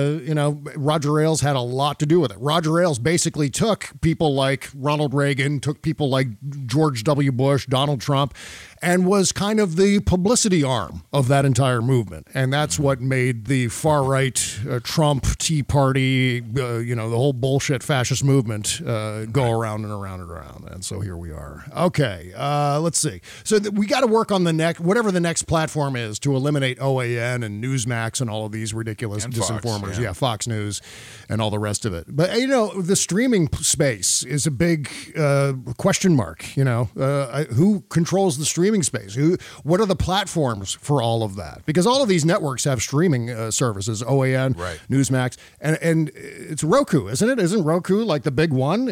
Roger Ailes had a lot to do with it. Roger Ailes basically took people like Ronald Reagan, took people like George W. Bush, Donald Trump, and was kind of the publicity arm of that entire movement. And that's what made the far-right Trump, Tea Party, the whole bullshit fascist movement go around and around and around. And so here we are. Okay, let's see. So we got to work on whatever the next platform is to eliminate OAN and Newsmax and all of these ridiculous disinformers. Fox News and all the rest of it. But, the streaming space is a big question mark. Who controls the streaming streaming space? What are the platforms for all of that? Because all of these networks have streaming services, OAN, Right. Newsmax, and it's Roku, isn't it? Isn't Roku like the big one?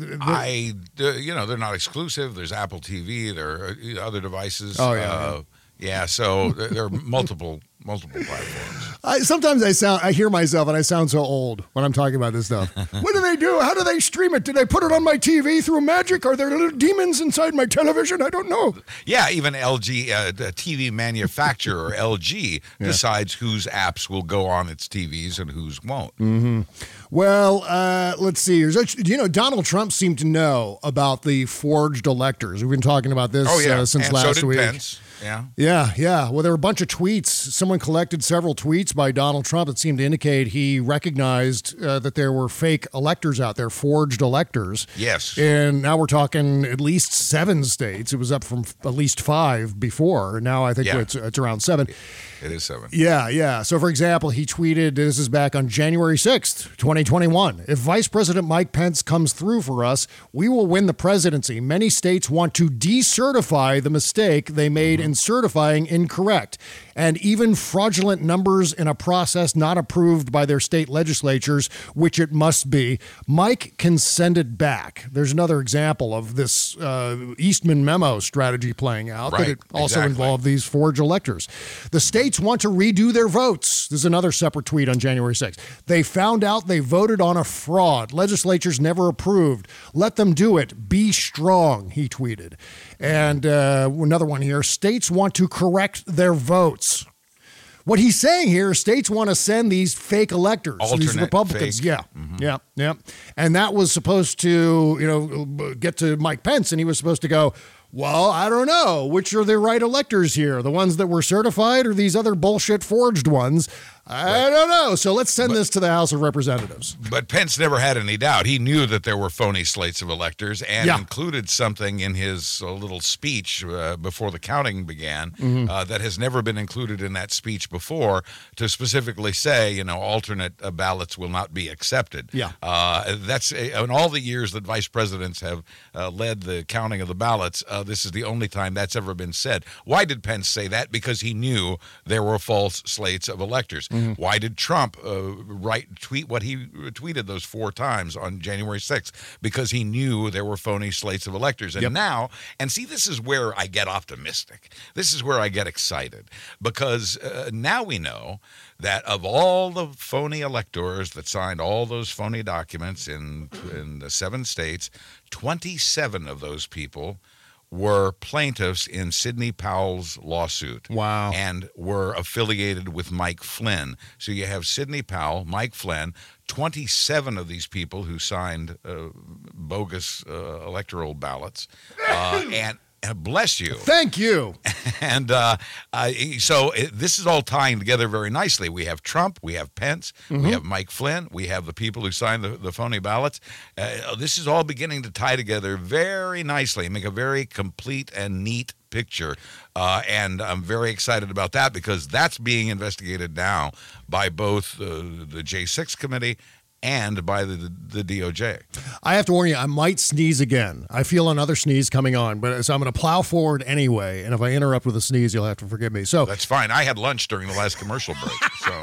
They're not exclusive. There's Apple TV. There are other devices. Oh, yeah. So there are multiple platforms. Sometimes I hear myself and I sound so old when I'm talking about this stuff. What do they do? How do they stream it? Do they put it on my TV through magic? Are there little demons inside my television? I don't know. Yeah, even LG, the TV manufacturer, LG, decides whose apps will go on its TVs and whose won't. Mm-hmm. Well, let's see. Donald Trump seemed to know about the forged electors. We've been talking about this since last week. Pence. Yeah. Yeah. Well, there were a bunch of tweets. Someone collected several tweets by Donald Trump that seemed to indicate he recognized that there were fake electors out there, forged electors. Yes. And now we're talking at least 7 states. It was up from at least 5 before. Now I think it's around 7. It is 7. Yeah. So, for example, he tweeted, this is back on January 6th, 2021. If Vice President Mike Pence comes through for us, we will win the presidency. Many states want to decertify the mistake they made in certifying incorrect, and even fraudulent numbers in a process not approved by their state legislatures, which it must be. Mike can send it back. There's another example of this Eastman memo strategy playing out, right, that it also involved these forged electors. The states want to redo their votes. This is another separate tweet on January 6th. They found out they voted on a fraud. Legislatures never approved. Let them do it. Be strong, he tweeted. And another one here. States want to correct their votes. What he's saying here, states want to send these fake electors, these Republicans. Fake. Yeah, yeah. And that was supposed to, get to Mike Pence, and he was supposed to go, well, I don't know. Which are the right electors here? The ones that were certified or these other bullshit forged ones? I don't know. So let's send this to the House of Representatives. But Pence never had any doubt. He knew that there were phony slates of electors and included something in his little speech before the counting began that has never been included in that speech before, to specifically say, alternate ballots will not be accepted. Yeah. That's in all the years that vice presidents have led the counting of the ballots, this is the only time that's ever been said. Why did Pence say that? Because he knew there were false slates of electors. Why did Trump tweet what he tweeted those 4 times on January 6th? Because he knew there were phony slates of electors. And now, see, this is where I get optimistic. This is where I get excited. Because now we know that of all the phony electors that signed all those phony documents in the 7 states, 27 of those people were plaintiffs in Sidney Powell's lawsuit. Wow. And were affiliated with Mike Flynn. So you have Sidney Powell, Mike Flynn, 27 of these people who signed bogus electoral ballots. And bless you. Thank you. And so this is all tying together very nicely. We have Trump, we have Pence, we have Mike Flynn, we have the people who signed the phony ballots. This is all beginning to tie together very nicely, make a very complete and neat picture. And I'm very excited about that because that's being investigated now by both the J6 committee and by the DOJ. I have to warn you, I might sneeze again. I feel another sneeze coming on, so I'm going to plow forward anyway. And if I interrupt with a sneeze, you'll have to forgive me. So that's fine. I had lunch during the last commercial break. So.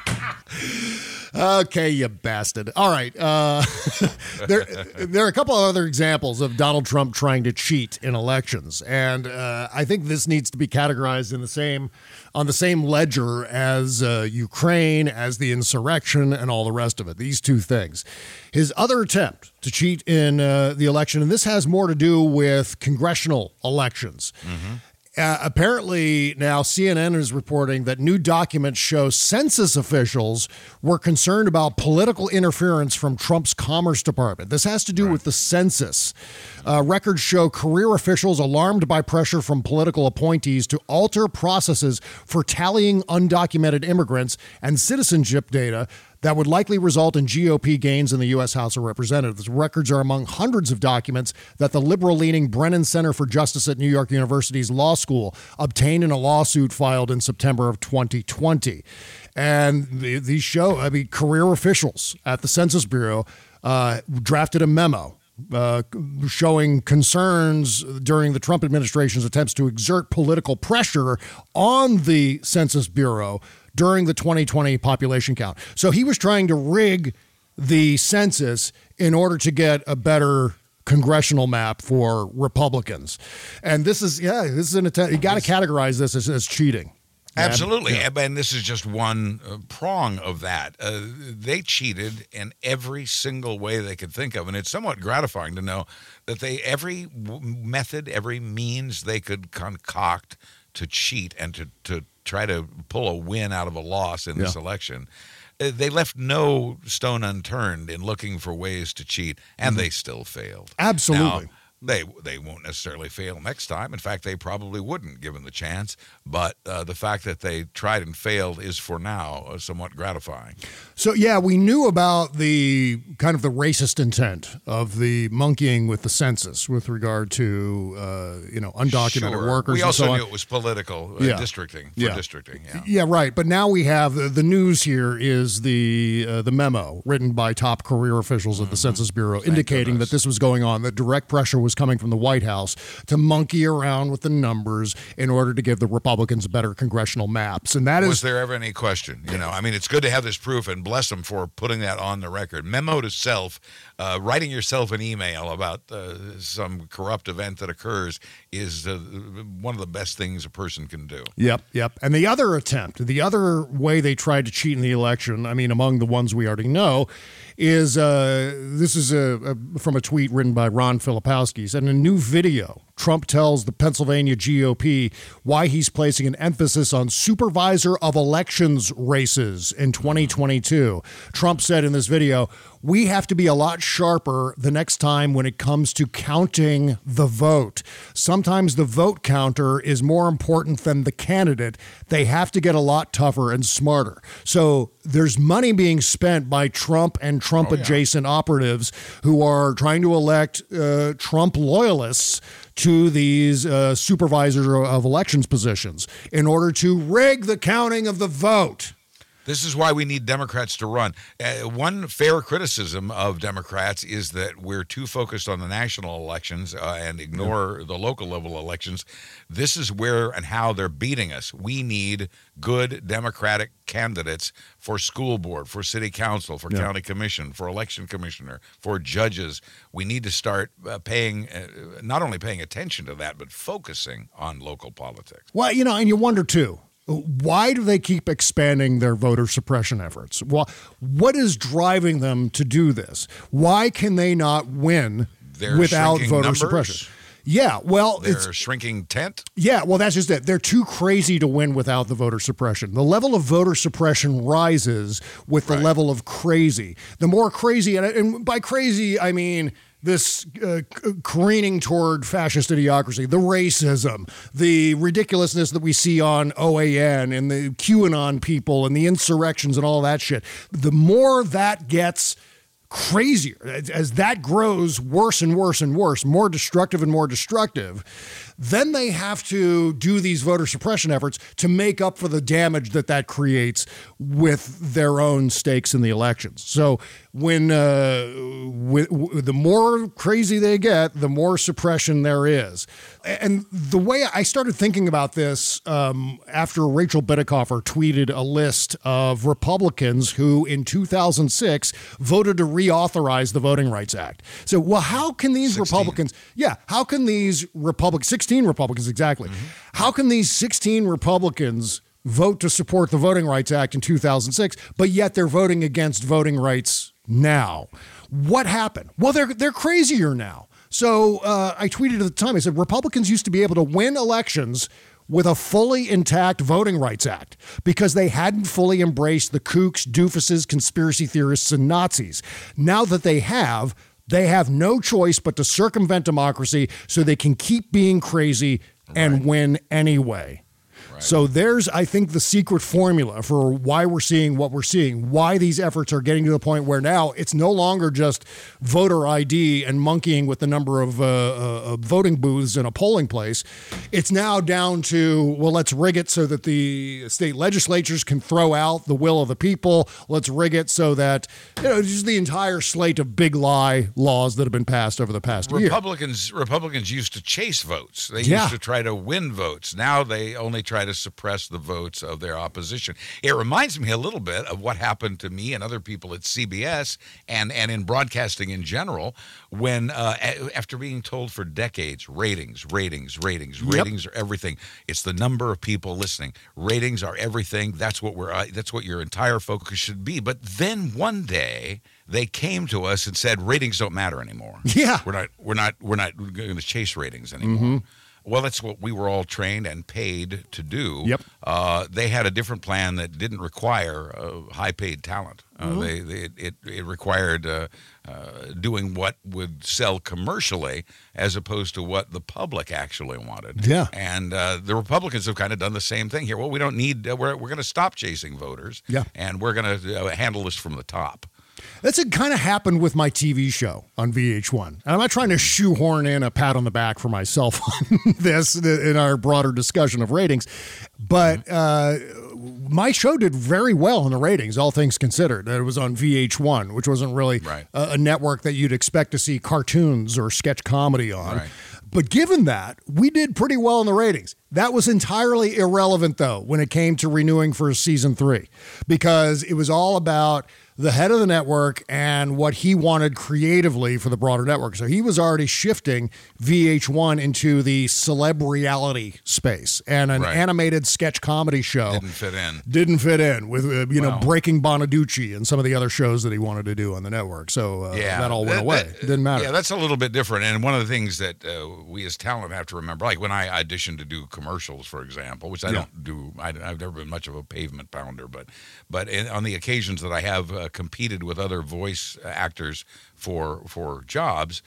Okay, you bastard. All right. There are a couple of other examples of Donald Trump trying to cheat in elections. And I think this needs to be categorized on the same ledger as Ukraine, as the insurrection, and all the rest of it. These 2 things. His other attempt to cheat in the election, and this has more to do with congressional elections. Apparently now CNN is reporting that new documents show census officials were concerned about political interference from Trump's Commerce Department. This has to do with the census. Records show career officials alarmed by pressure from political appointees to alter processes for tallying undocumented immigrants and citizenship data that would likely result in GOP gains in the U.S. House of Representatives. Records are among hundreds of documents that the liberal-leaning Brennan Center for Justice at New York University's law school obtained in a lawsuit filed in September of 2020. And these show, career officials at the Census Bureau drafted a memo showing concerns during the Trump administration's attempts to exert political pressure on the Census Bureau during the 2020 population count. So he was trying to rig the census in order to get a better congressional map for Republicans. And this is an attempt. You got to categorize this as cheating. Absolutely. Yeah. And this is just one prong of that. They cheated in every single way they could think of. And it's somewhat gratifying to know that every method, every means they could concoct to cheat and to try to pull a win out of a loss in this election. They left no stone unturned in looking for ways to cheat, and they still failed. Absolutely. Now, they won't necessarily fail next time. In fact, they probably wouldn't, given the chance. But the fact that they tried and failed is, for now, somewhat gratifying. So, yeah, we knew about the kind of the racist intent of the monkeying with the census with regard to, undocumented workers. We also and so on. knew it was political districting. Districting. Yeah, right. But now we have the news here is the memo written by top career officials at the Census Bureau indicating that this was going on, that direct pressure was coming from the White House to monkey around with the numbers in order to give the Republicans better congressional maps. And that was there ever any question? It's good to have this proof, and bless them for putting that on the record. Memo to self, writing yourself an email about some corrupt event that occurs is one of the best things a person can do. Yep. And the other way they tried to cheat in the election, among the ones we already know, is this is from a tweet written by Ron Filipowski. He said, in a new video, Trump tells the Pennsylvania GOP why he's placing an emphasis on supervisor of elections races in 2022. Trump said in this video, we have to be a lot sharper the next time when it comes to counting the vote. Sometimes the vote counter is more important than the candidate. They have to get a lot tougher and smarter. So there's money being spent by Trump and Trump-adjacent operatives who are trying to elect Trump loyalists to these supervisor of elections positions in order to rig the counting of the vote. This is why we need Democrats to run. One fair criticism of Democrats is that we're too focused on the national elections and ignore the local level elections. This is where and how they're beating us. We need good Democratic candidates for school board, for city council, for county commission, for election commissioner, for judges. We need to start not only paying attention to that, but focusing on local politics. Well, and you wonder, too, why do they keep expanding their voter suppression efforts? Well, what is driving them to do this? Why can they not win without voter suppression? Yeah, well, they're shrinking tent. Yeah, well, that's just it. They're too crazy to win without the voter suppression. The level of voter suppression rises with the level of crazy. The more crazy, and by crazy, I mean this careening toward fascist idiocracy, the racism, the ridiculousness that we see on OAN and the QAnon people and the insurrections and all that shit. The more that gets crazier, as that grows worse and worse and worse, more destructive and more destructive, then they have to do these voter suppression efforts to make up for the damage that creates with their own stakes in the elections. So when the more crazy they get, the more suppression there is. And the way I started thinking about this after Rachel Bitecofer tweeted a list of Republicans who in 2006 voted to reauthorize the Voting Rights Act. So, well, how can these 16. Republicans, how can these Republicans, 16 Republicans exactly, how can these 16 Republicans vote to support the Voting Rights Act in 2006, but yet they're voting against voting rights now? What happened? Well, they're crazier now. So I tweeted at the time, I said, Republicans used to be able to win elections with a fully intact Voting Rights Act because they hadn't fully embraced the kooks, doofuses, conspiracy theorists, and Nazis. Now that they have no choice but to circumvent democracy so they can keep being crazy and win anyway. So there's, I think, the secret formula for why we're seeing what we're seeing, why these efforts are getting to the point where now it's no longer just voter ID and monkeying with the number of voting booths in a polling place. It's now down to, well, let's rig it so that the state legislatures can throw out the will of the people. Let's rig it so that, just the entire slate of big lie laws that have been passed over the past year. Republicans used to chase votes. They used to try to win votes. Now they only try to suppress the votes of their opposition. It reminds me a little bit of what happened to me and other people at CBS and in broadcasting in general when after being told for decades, ratings are everything. It's the number of people listening. Ratings are everything. That's what your entire focus should be. But then one day they came to us and said ratings don't matter anymore. Yeah. We're not going to chase ratings anymore. Mm-hmm. Well, that's what we were all trained and paid to do. Yep. They had a different plan that didn't require high-paid talent. It required doing what would sell commercially as opposed to what the public actually wanted. Yeah. And the Republicans have kind of done the same thing here. Well, we don't need. We're going to stop chasing voters. Yeah. And we're going to handle this from the top. That's kind of happened with my TV show on VH1. And I'm not trying to shoehorn in a pat on the back for myself on this in our broader discussion of ratings. But my show did very well in the ratings, all things considered. It was on VH1, which wasn't really a network that you'd expect to see cartoons or sketch comedy on. Right. But given that, we did pretty well in the ratings. That was entirely irrelevant, though, when it came to renewing for season 3, because it was all about the head of the network and what he wanted creatively for the broader network. So he was already shifting VH1 into the celeb reality space, and an animated sketch comedy show didn't fit in with Breaking Bonaducci and some of the other shows that he wanted to do on the network. So that all went away. It didn't matter. Yeah, that's a little bit different. And one of the things that we as talent have to remember, like when I auditioned to do commercials, for example, which I don't do. I've never been much of a pavement pounder, but on the occasions that I have competed with other voice actors for jobs,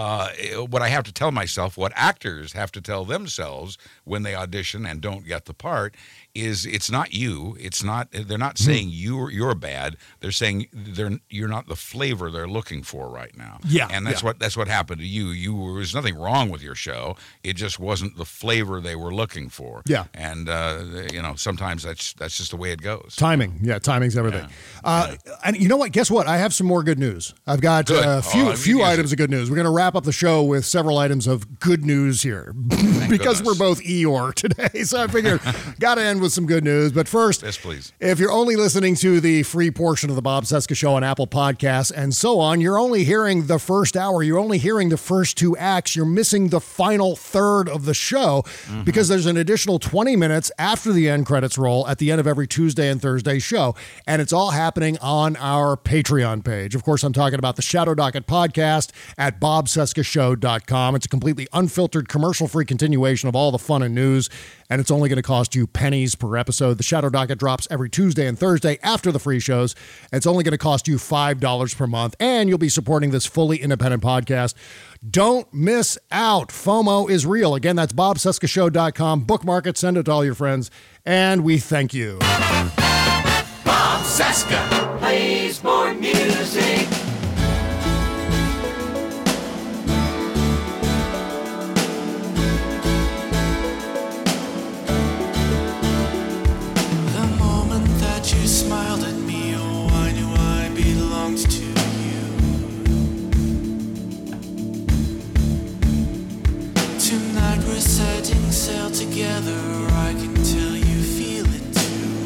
what I have to tell myself, what actors have to tell themselves when they audition and don't get the part, is it's not you. It's not. They're not saying you're bad. They're saying you're not the flavor they're looking for right now. Yeah, and that's what happened to you. There was nothing wrong with your show. It just wasn't the flavor they were looking for. Yeah, and sometimes that's just the way it goes. Timing, timing's everything. Yeah. And you know what? Guess what? I have some more good news. I've got a few items of good news. We're going to wrap up the show with several items of good news here because we're both Eeyore today. So I figured got to end with some good news. But first, yes, please. If you're only listening to the free portion of the Bob Cesca Show on Apple Podcasts and so on, you're only hearing the first hour. You're only hearing the first 2 acts. You're missing the final third of the show because there's an additional 20 minutes after the end credits roll at the end of every Tuesday and Thursday show. And it's all happening on our Patreon page. Of course, I'm talking about the Shadow Docket podcast at bobcescashow.com. It's a completely unfiltered, commercial-free continuation of all the fun and news, and it's only going to cost you pennies per episode. The Shadow Docket drops every Tuesday and Thursday after the free shows. It's only going to cost you $5 per month, and you'll be supporting this fully independent podcast. Don't miss out. FOMO is real. Again, that's bobcescashow.com. Bookmark it, send it to all your friends, and we thank you. Bob Cesca plays more music. Smiled at me, oh, I knew I belonged to you. Tonight we're setting sail together, I can tell you feel it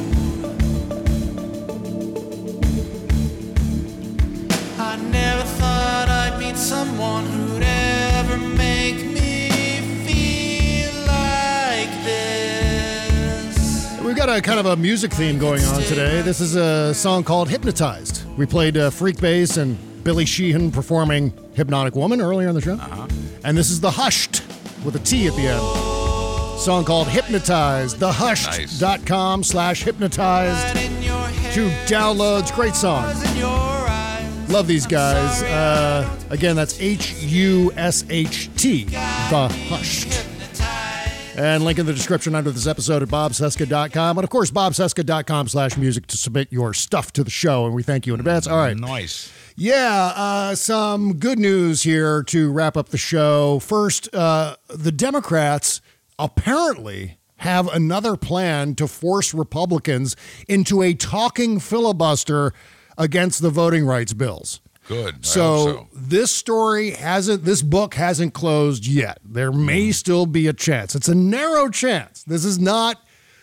too. I never thought I'd meet someone who'd ever make me feel like this. We've got a kind of a music theme going on today. This is a song called Hypnotized. We played Freak Bass and Billy Sheehan performing Hypnotic Woman earlier in the show. And this is The Hushed with a T at the end. Song called Hypnotized. TheHushed.com/hypnotized. 2 downloads. Great song. Love these guys. Again, that's HUSHT. The Hushed. And link in the description under this episode at bobcesca.com. And, of course, bobcesca.com/music to submit your stuff to the show. And we thank you in advance. All right. Nice. Yeah, some good news here to wrap up the show. First, the Democrats apparently have another plan to force Republicans into a talking filibuster against the voting rights bills. Good. So this book hasn't closed yet. There may still be a chance. It's a narrow chance. This is not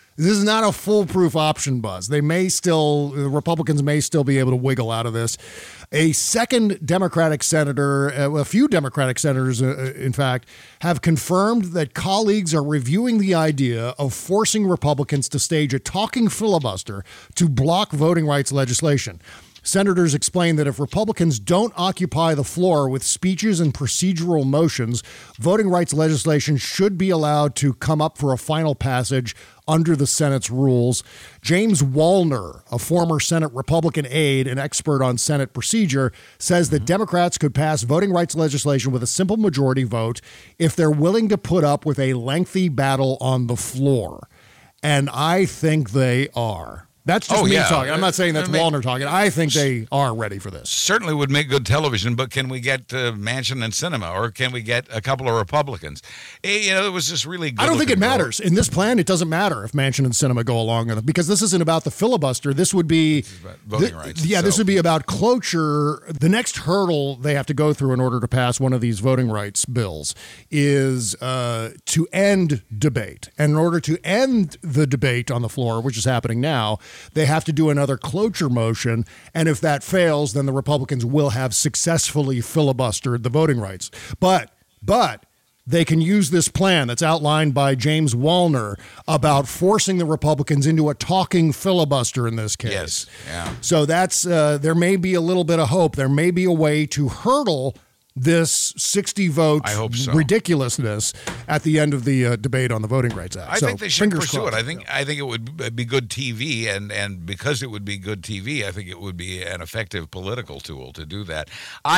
a foolproof option, Buzz. The Republicans may still be able to wiggle out of this. A second Democratic senator, a few Democratic senators, in fact, have confirmed that colleagues are reviewing the idea of forcing Republicans to stage a talking filibuster to block voting rights legislation. Senators explained that if Republicans don't occupy the floor with speeches and procedural motions, voting rights legislation should be allowed to come up for a final passage under the Senate's rules. James Wallner, a former Senate Republican aide and expert on Senate procedure, says that Democrats could pass voting rights legislation with a simple majority vote if they're willing to put up with a lengthy battle on the floor. And I think they are. That's just me talking. I'm not saying that's Wallner talking. I think they are ready for this. Certainly would make good television, but can we get Manchin and Sinema, or can we get a couple of Republicans? It was just really good. I don't think it matters. In this plan, it doesn't matter if Manchin and Sinema go along with it, because this isn't about the filibuster. This would be voting rights. This would be about cloture. The next hurdle they have to go through in order to pass one of these voting rights bills is to end debate. And in order to end the debate on the floor, which is happening now, they have to do another cloture motion, and if that fails, then the Republicans will have successfully filibustered the voting rights. But they can use this plan that's outlined by James Wallner about forcing the Republicans into a talking filibuster in this case. Yes, yeah. So that's there may be a little bit of hope. There may be a way to hurdle this 60-vote ridiculousness at the end of the debate on the Voting Rights Act. I think they should pursue it. I think it would be good TV, and because it would be good TV, I think it would be an effective political tool to do that.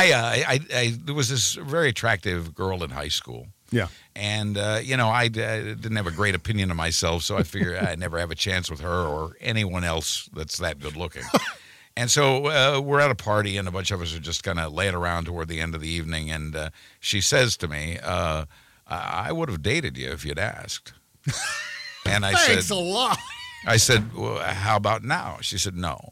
There was this very attractive girl in high school. Yeah. And, I didn't have a great opinion of myself, so I figured I'd never have a chance with her or anyone else that's that good looking. And so we're at a party, and a bunch of us are just kind of laying around toward the end of the evening. And she says to me, I would have dated you if you'd asked. And I said, thanks a lot. I said, well, how about now? She said, no.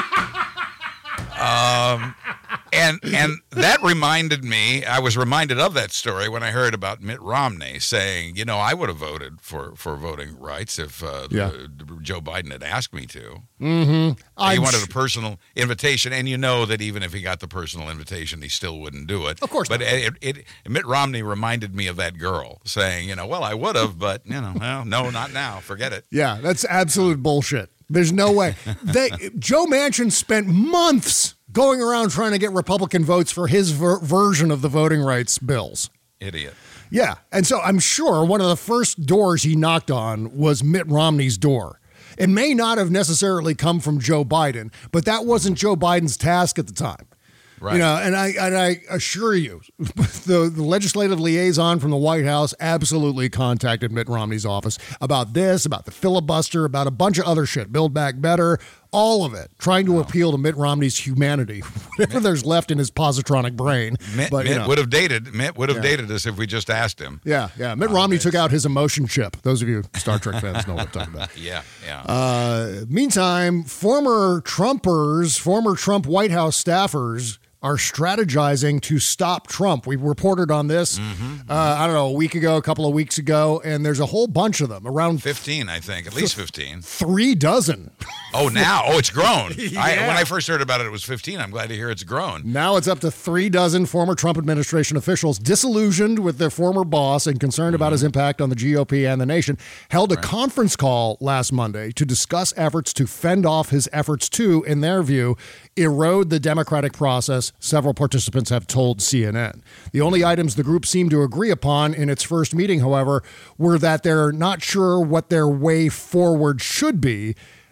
And that reminded me, I was reminded of that story when I heard about Mitt Romney saying, I would have voted for voting rights if Joe Biden had asked me to. Mm-hmm. He wanted a personal invitation, and that even if he got the personal invitation, he still wouldn't do it. Of course but not. Mitt Romney reminded me of that girl saying, well, I would have, but, well, no, not now. Forget it. Yeah, that's absolute bullshit. There's no way. Joe Manchin spent months going around trying to get Republican votes for his version of the voting rights bills. Idiot. Yeah, and so I'm sure one of the first doors he knocked on was Mitt Romney's door. It may not have necessarily come from Joe Biden, but that wasn't Joe Biden's task at the time. Right. And I assure you, the legislative liaison from the White House absolutely contacted Mitt Romney's office about this, about the filibuster, about a bunch of other shit, Build Back Better, all of it, trying to appeal to Mitt Romney's humanity, whatever there's left in his positronic brain. Mitt would have dated us if we just asked him. Yeah. Mitt Romney took out his emotion chip. Those of you Star Trek fans know what I'm talking about. Yeah. Meantime, former Trump White House staffers are strategizing to stop Trump. We reported on this, a week ago, a couple of weeks ago, and there's a whole bunch of them, around 15, I think, at least 15. 3 dozen. Oh, now? Oh, it's grown. Yeah. When I first heard about it, it was 15. I'm glad to hear it's grown. Now it's up to 3 dozen former Trump administration officials, disillusioned with their former boss and concerned about his impact on the GOP and the nation, held a conference call last Monday to discuss efforts to fend off his efforts to, in their view, erode the democratic process, several participants have told CNN. The only items the group seemed to agree upon in its first meeting, however, were that they're not sure what their way forward should be,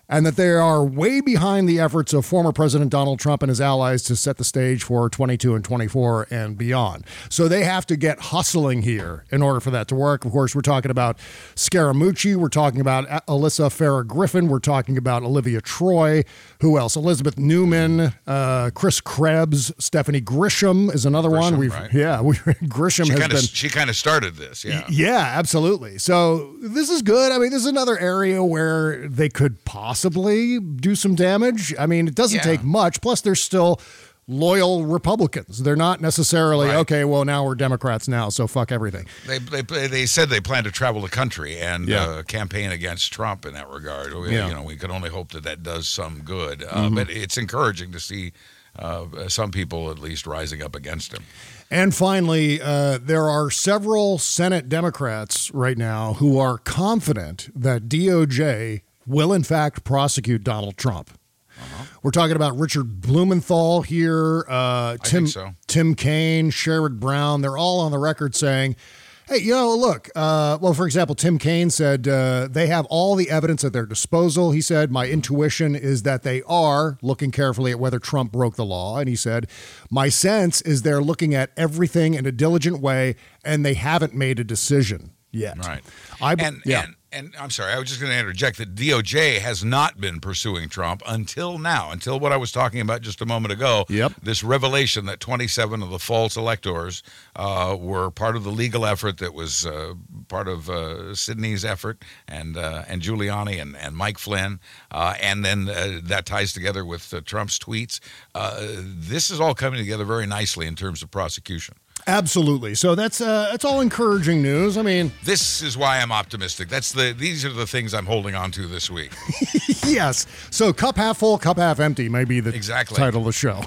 and that they are way behind the efforts of former President Donald Trump and his allies to set the stage for 22 and 24 and beyond. So they have to get hustling here in order for that to work. Of course, we're talking about Scaramucci. We're talking about Alyssa Farah Griffin. We're talking about Olivia Troy. Who else? Elizabeth Newman, Chris Krebs, Stephanie Grisham is another one. Right. Grisham She kind of started this, yeah. Yeah, absolutely. So this is good. I mean, this is another area where they could possibly do some damage. I mean, it doesn't take much. Plus, they're still loyal Republicans. They're not necessarily, okay, well, now we're Democrats now, so fuck everything. They said they plan to travel the country and campaign against Trump in that regard. We could only hope that does some good. But it's encouraging to see some people at least rising up against him. And finally, there are several Senate Democrats right now who are confident that DOJ will, in fact, prosecute Donald Trump. We're talking about Richard Blumenthal here, Tim Kaine, Sherrod Brown. They're all on the record saying, hey, look, for example, Tim Kaine said they have all the evidence at their disposal. He said, my intuition is that they are looking carefully at whether Trump broke the law. And he said, my sense is they're looking at everything in a diligent way, and they haven't made a decision yet. Right. And I'm sorry, I was just going to interject that DOJ has not been pursuing Trump until now, until what I was talking about just a moment ago. Yep. This revelation that 27 of the false electors were part of the legal effort that was part of Sidney's effort and Giuliani and Mike Flynn. And then that ties together with Trump's tweets. This is all coming together very nicely in terms of prosecution. Absolutely. So that's all encouraging news. I mean, this is why I'm optimistic. These are the things I'm holding on to this week. Yes. So cup half full, cup half empty may be the title of the show.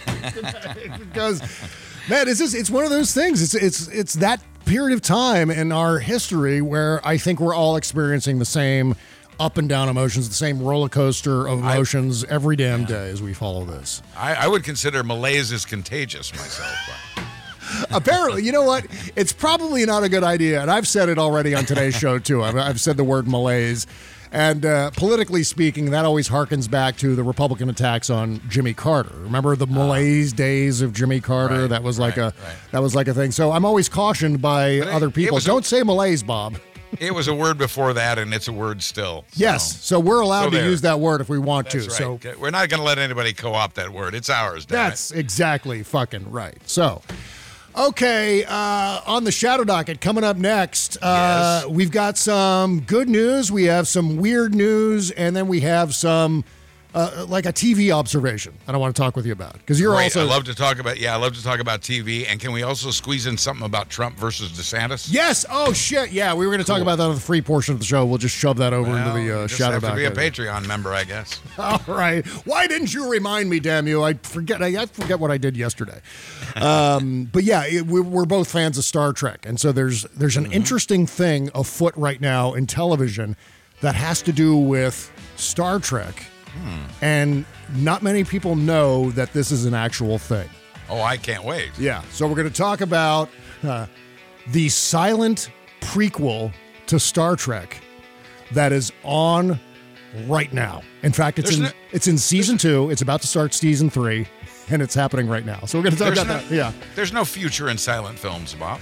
Because, man, it's one of those things. It's that period of time in our history where I think we're all experiencing the same up and down emotions, the same roller coaster of emotions every damn day as we follow this. I would consider malaise as contagious myself. Apparently, you know what? It's probably not a good idea, and I've said it already on today's show, too. I've said the word malaise, and politically speaking, that always harkens back to the Republican attacks on Jimmy Carter. Remember the malaise days of Jimmy Carter? Right, that was like a thing. So I'm always cautioned by other people. Don't say malaise, Bob. It was a word before that, and it's a word still. Yes, so we're allowed to use that word if we want to. Right. So we're not going to let anybody co-opt that word. It's ours. That's exactly fucking right. So. Okay, on the Shadow Docket, coming up next, we've got some good news, we have some weird news, and then we have some, like a TV observation that I want to talk with you about. Because you're also... I love to talk about TV, and can we also squeeze in something about Trump versus DeSantis? Yes! Oh, shit, yeah, we were going to talk about that on the free portion of the show. We'll just shove that over into the Shadow Docket. You have to be a Patreon member, I guess. All right. Why didn't you remind me, damn you? I forget what I did yesterday. But yeah, we're both fans of Star Trek, and so there's an interesting thing afoot right now in television that has to do with Star Trek, and not many people know that this is an actual thing. Oh, I can't wait. Yeah, so we're going to talk about the silent prequel to Star Trek that is on right now. In fact, it's in season 2. It's about to start season 3. And it's happening right now. So we're going to talk about that. Yeah. There's no future in silent films, Bob.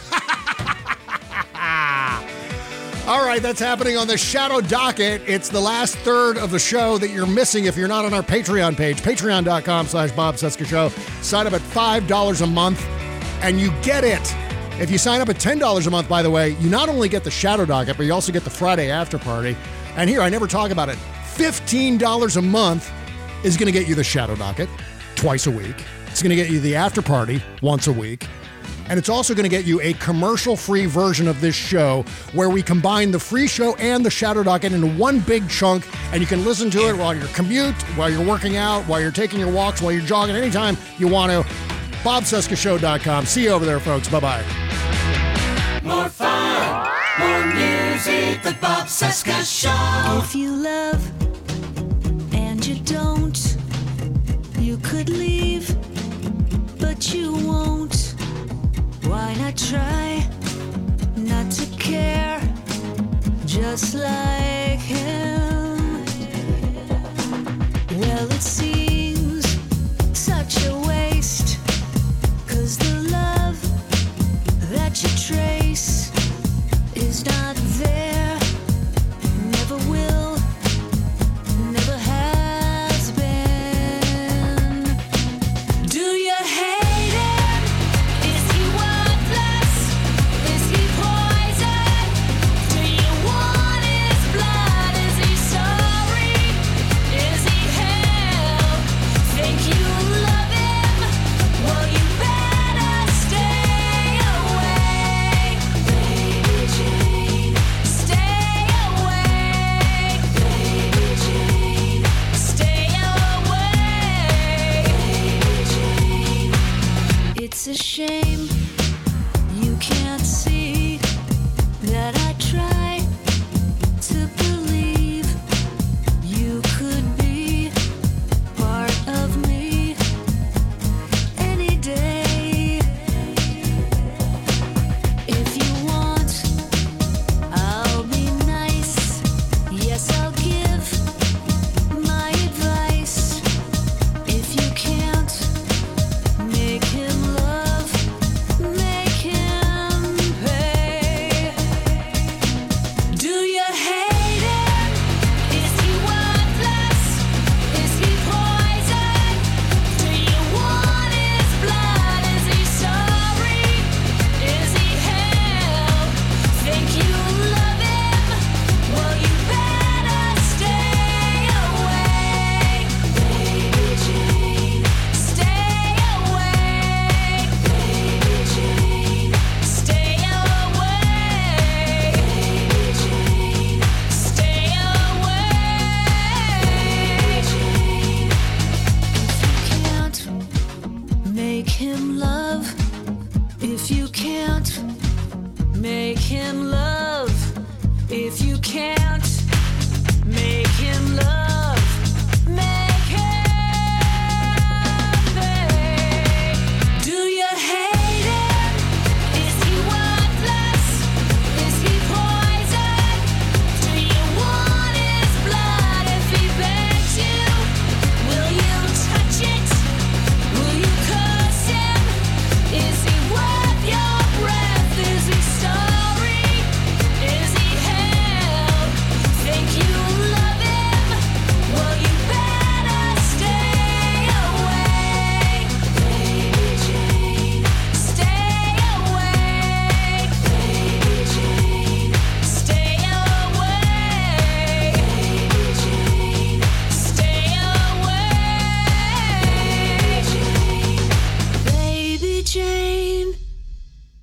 All right, that's happening on the Shadow Docket. It's the last third of the show that you're missing if you're not on our Patreon page, patreon.com/Bob Cesca Show. Sign up at $5 a month, and you get it. If you sign up at $10 a month, by the way, you not only get the Shadow Docket, but you also get the Friday After Party. And here, I never talk about it. $15 a month is going to get you the Shadow Docket twice a week. It's going to get you the After Party once a week. And it's also going to get you a commercial-free version of this show where we combine the free show and the Shadow Docket into one big chunk, and you can listen to it while you're commute, while you're working out, while you're taking your walks, while you're jogging, anytime you want to. BobCescaShow.com. See you over there, folks. Bye-bye. More fun, more music, the Bob Cesca Show. If you love and you don't, you could leave, but you won't. Why not try not to care, just like him? it seems